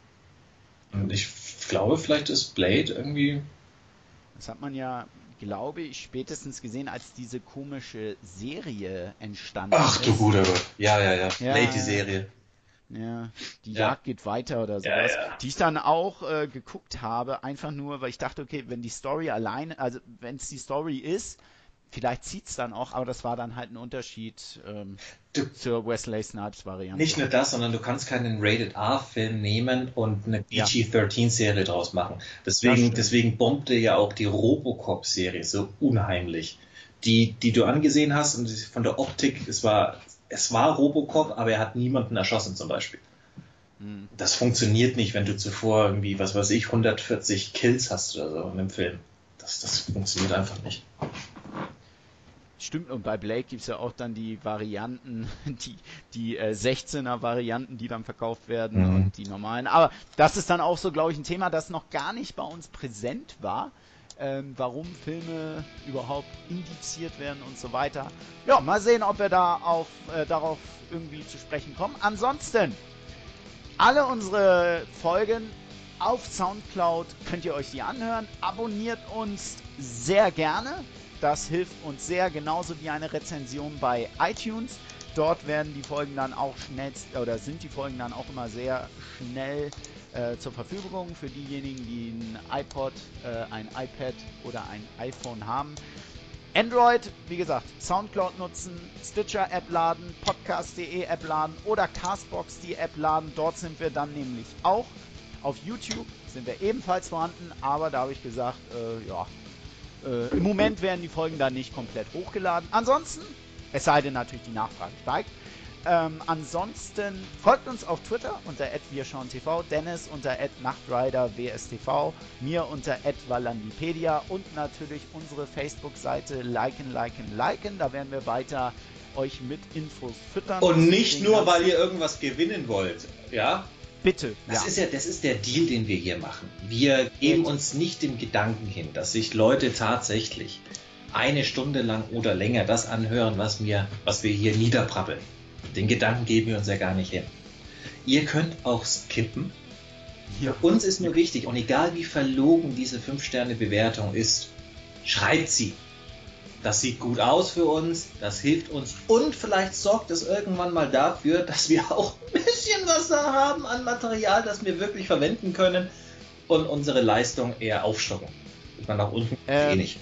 Und ich glaube, vielleicht ist Blade irgendwie... Das hat man ja, glaube ich, spätestens gesehen, als diese komische Serie entstanden ist. Ach du guter Gott. Ja. Blade, die Serie. Ja, die Jagd geht weiter oder sowas. Ja. Die ich dann auch geguckt habe, einfach nur, weil ich dachte, okay, wenn die Story alleine, also wenn es die Story ist, vielleicht zieht es dann auch, aber das war dann halt ein Unterschied zur Wesley Snipes Variante. Nicht nur das, sondern du kannst keinen Rated-R-Film nehmen und eine PG-13-Serie draus machen. Deswegen bombte ja auch die Robocop-Serie so unheimlich. Die du angesehen hast, und von der Optik, es war Robocop, aber er hat niemanden erschossen zum Beispiel. Das funktioniert nicht, wenn du zuvor irgendwie, 140 Kills hast oder so in einem Film. Das funktioniert einfach nicht. Stimmt, und bei Blade gibt es ja auch dann die Varianten, die 16er-Varianten, die dann verkauft werden und die normalen. Aber das ist dann auch so, glaube ich, ein Thema, das noch gar nicht bei uns präsent war. Warum Filme überhaupt indiziert werden und so weiter. Ja, mal sehen, ob wir darauf irgendwie zu sprechen kommen. Ansonsten, alle unsere Folgen auf Soundcloud könnt ihr euch die anhören. Abonniert uns sehr gerne. Das hilft uns sehr, genauso wie eine Rezension bei iTunes. Dort werden die Folgen dann auch sind die Folgen dann auch immer sehr schnell zur Verfügung für diejenigen, die ein iPod, ein iPad oder ein iPhone haben. Android, wie gesagt, Soundcloud nutzen, Stitcher-App laden, Podcast.de App laden oder Castbox die App laden. Dort sind wir dann nämlich auch. Auf YouTube sind wir ebenfalls vorhanden, aber da habe ich gesagt, im Moment werden die Folgen dann nicht komplett hochgeladen. Ansonsten, es sei denn natürlich, die Nachfrage steigt. Ansonsten folgt uns auf Twitter unter @wirschauentv, Dennis unter @nachtriderwstv, mir unter @valandipedia und natürlich unsere Facebook-Seite liken. Da werden wir weiter euch mit Infos füttern. Und nicht nur, weil ihr irgendwas gewinnen wollt, ja? Bitte. Das ist der Deal, den wir hier machen. Wir geben uns nicht dem Gedanken hin, dass sich Leute tatsächlich eine Stunde lang oder länger das anhören, was wir hier niederprappeln. Den Gedanken geben wir uns ja gar nicht hin. Ihr könnt auch skippen. Ja. Für uns ist nur wichtig, und egal wie verlogen diese 5-Sterne-Bewertung ist, schreibt sie. Das sieht gut aus für uns, das hilft uns, und vielleicht sorgt es irgendwann mal dafür, dass wir auch ein bisschen was da haben an Material, das wir wirklich verwenden können und unsere Leistung eher aufstocken. Sieht man nach unten nicht.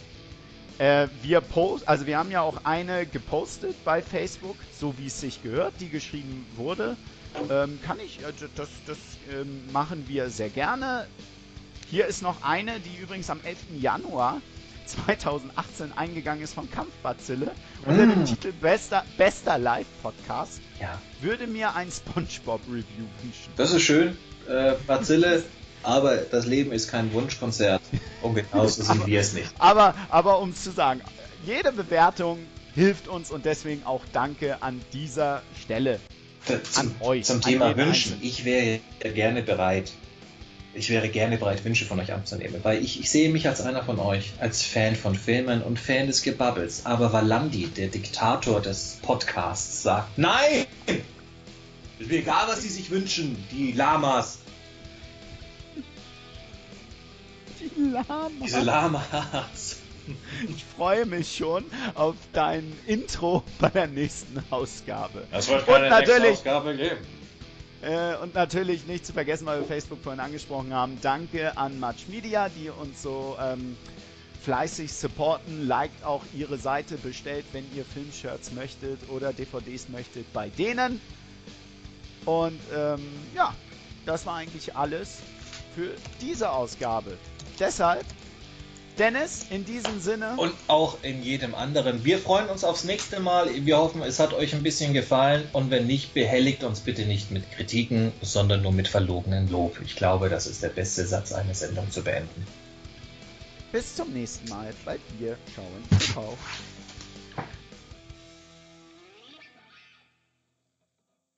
Wir haben ja auch eine gepostet bei Facebook, so wie es sich gehört, die geschrieben wurde. Das machen wir sehr gerne. Hier ist noch eine, die übrigens am 11. Januar 2018 eingegangen ist von Kampfbazille unter dem Titel Bester Live-Podcast. Ja. Würde mir ein SpongeBob-Review wünschen. Das ist schön, Bazille. Aber das Leben ist kein Wunschkonzert. Und genauso sind wir es nicht. Aber um es zu sagen, jede Bewertung hilft uns, und deswegen auch Danke an dieser Stelle an euch. Zum Thema Wünschen. Ich wäre gerne bereit, Wünsche von euch anzunehmen. Weil ich sehe mich als einer von euch, als Fan von Filmen und Fan des Gebabbels. Aber Valandi, der Diktator des Podcasts, sagt: Nein! Ist mir egal, was die sich wünschen, die Lamas. Diese Lamas. Ich freue mich schon auf dein Intro bei der nächsten Ausgabe. Es wird keine nächste Ausgabe geben. Und natürlich nicht zu vergessen, weil wir Facebook vorhin angesprochen haben, danke an Much Media, die uns so fleißig supporten. Liked auch ihre Seite, bestellt, wenn ihr Filmshirts möchtet oder DVDs möchtet, bei denen. Und ja, das war eigentlich alles für diese Ausgabe. Deshalb, Dennis, in diesem Sinne. Und auch in jedem anderen. Wir freuen uns aufs nächste Mal. Wir hoffen, es hat euch ein bisschen gefallen. Und wenn nicht, behelligt uns bitte nicht mit Kritiken, sondern nur mit verlogenen Lob. Ich glaube, das ist der beste Satz, eine Sendung zu beenden. Bis zum nächsten Mal bei Wir schauen TV.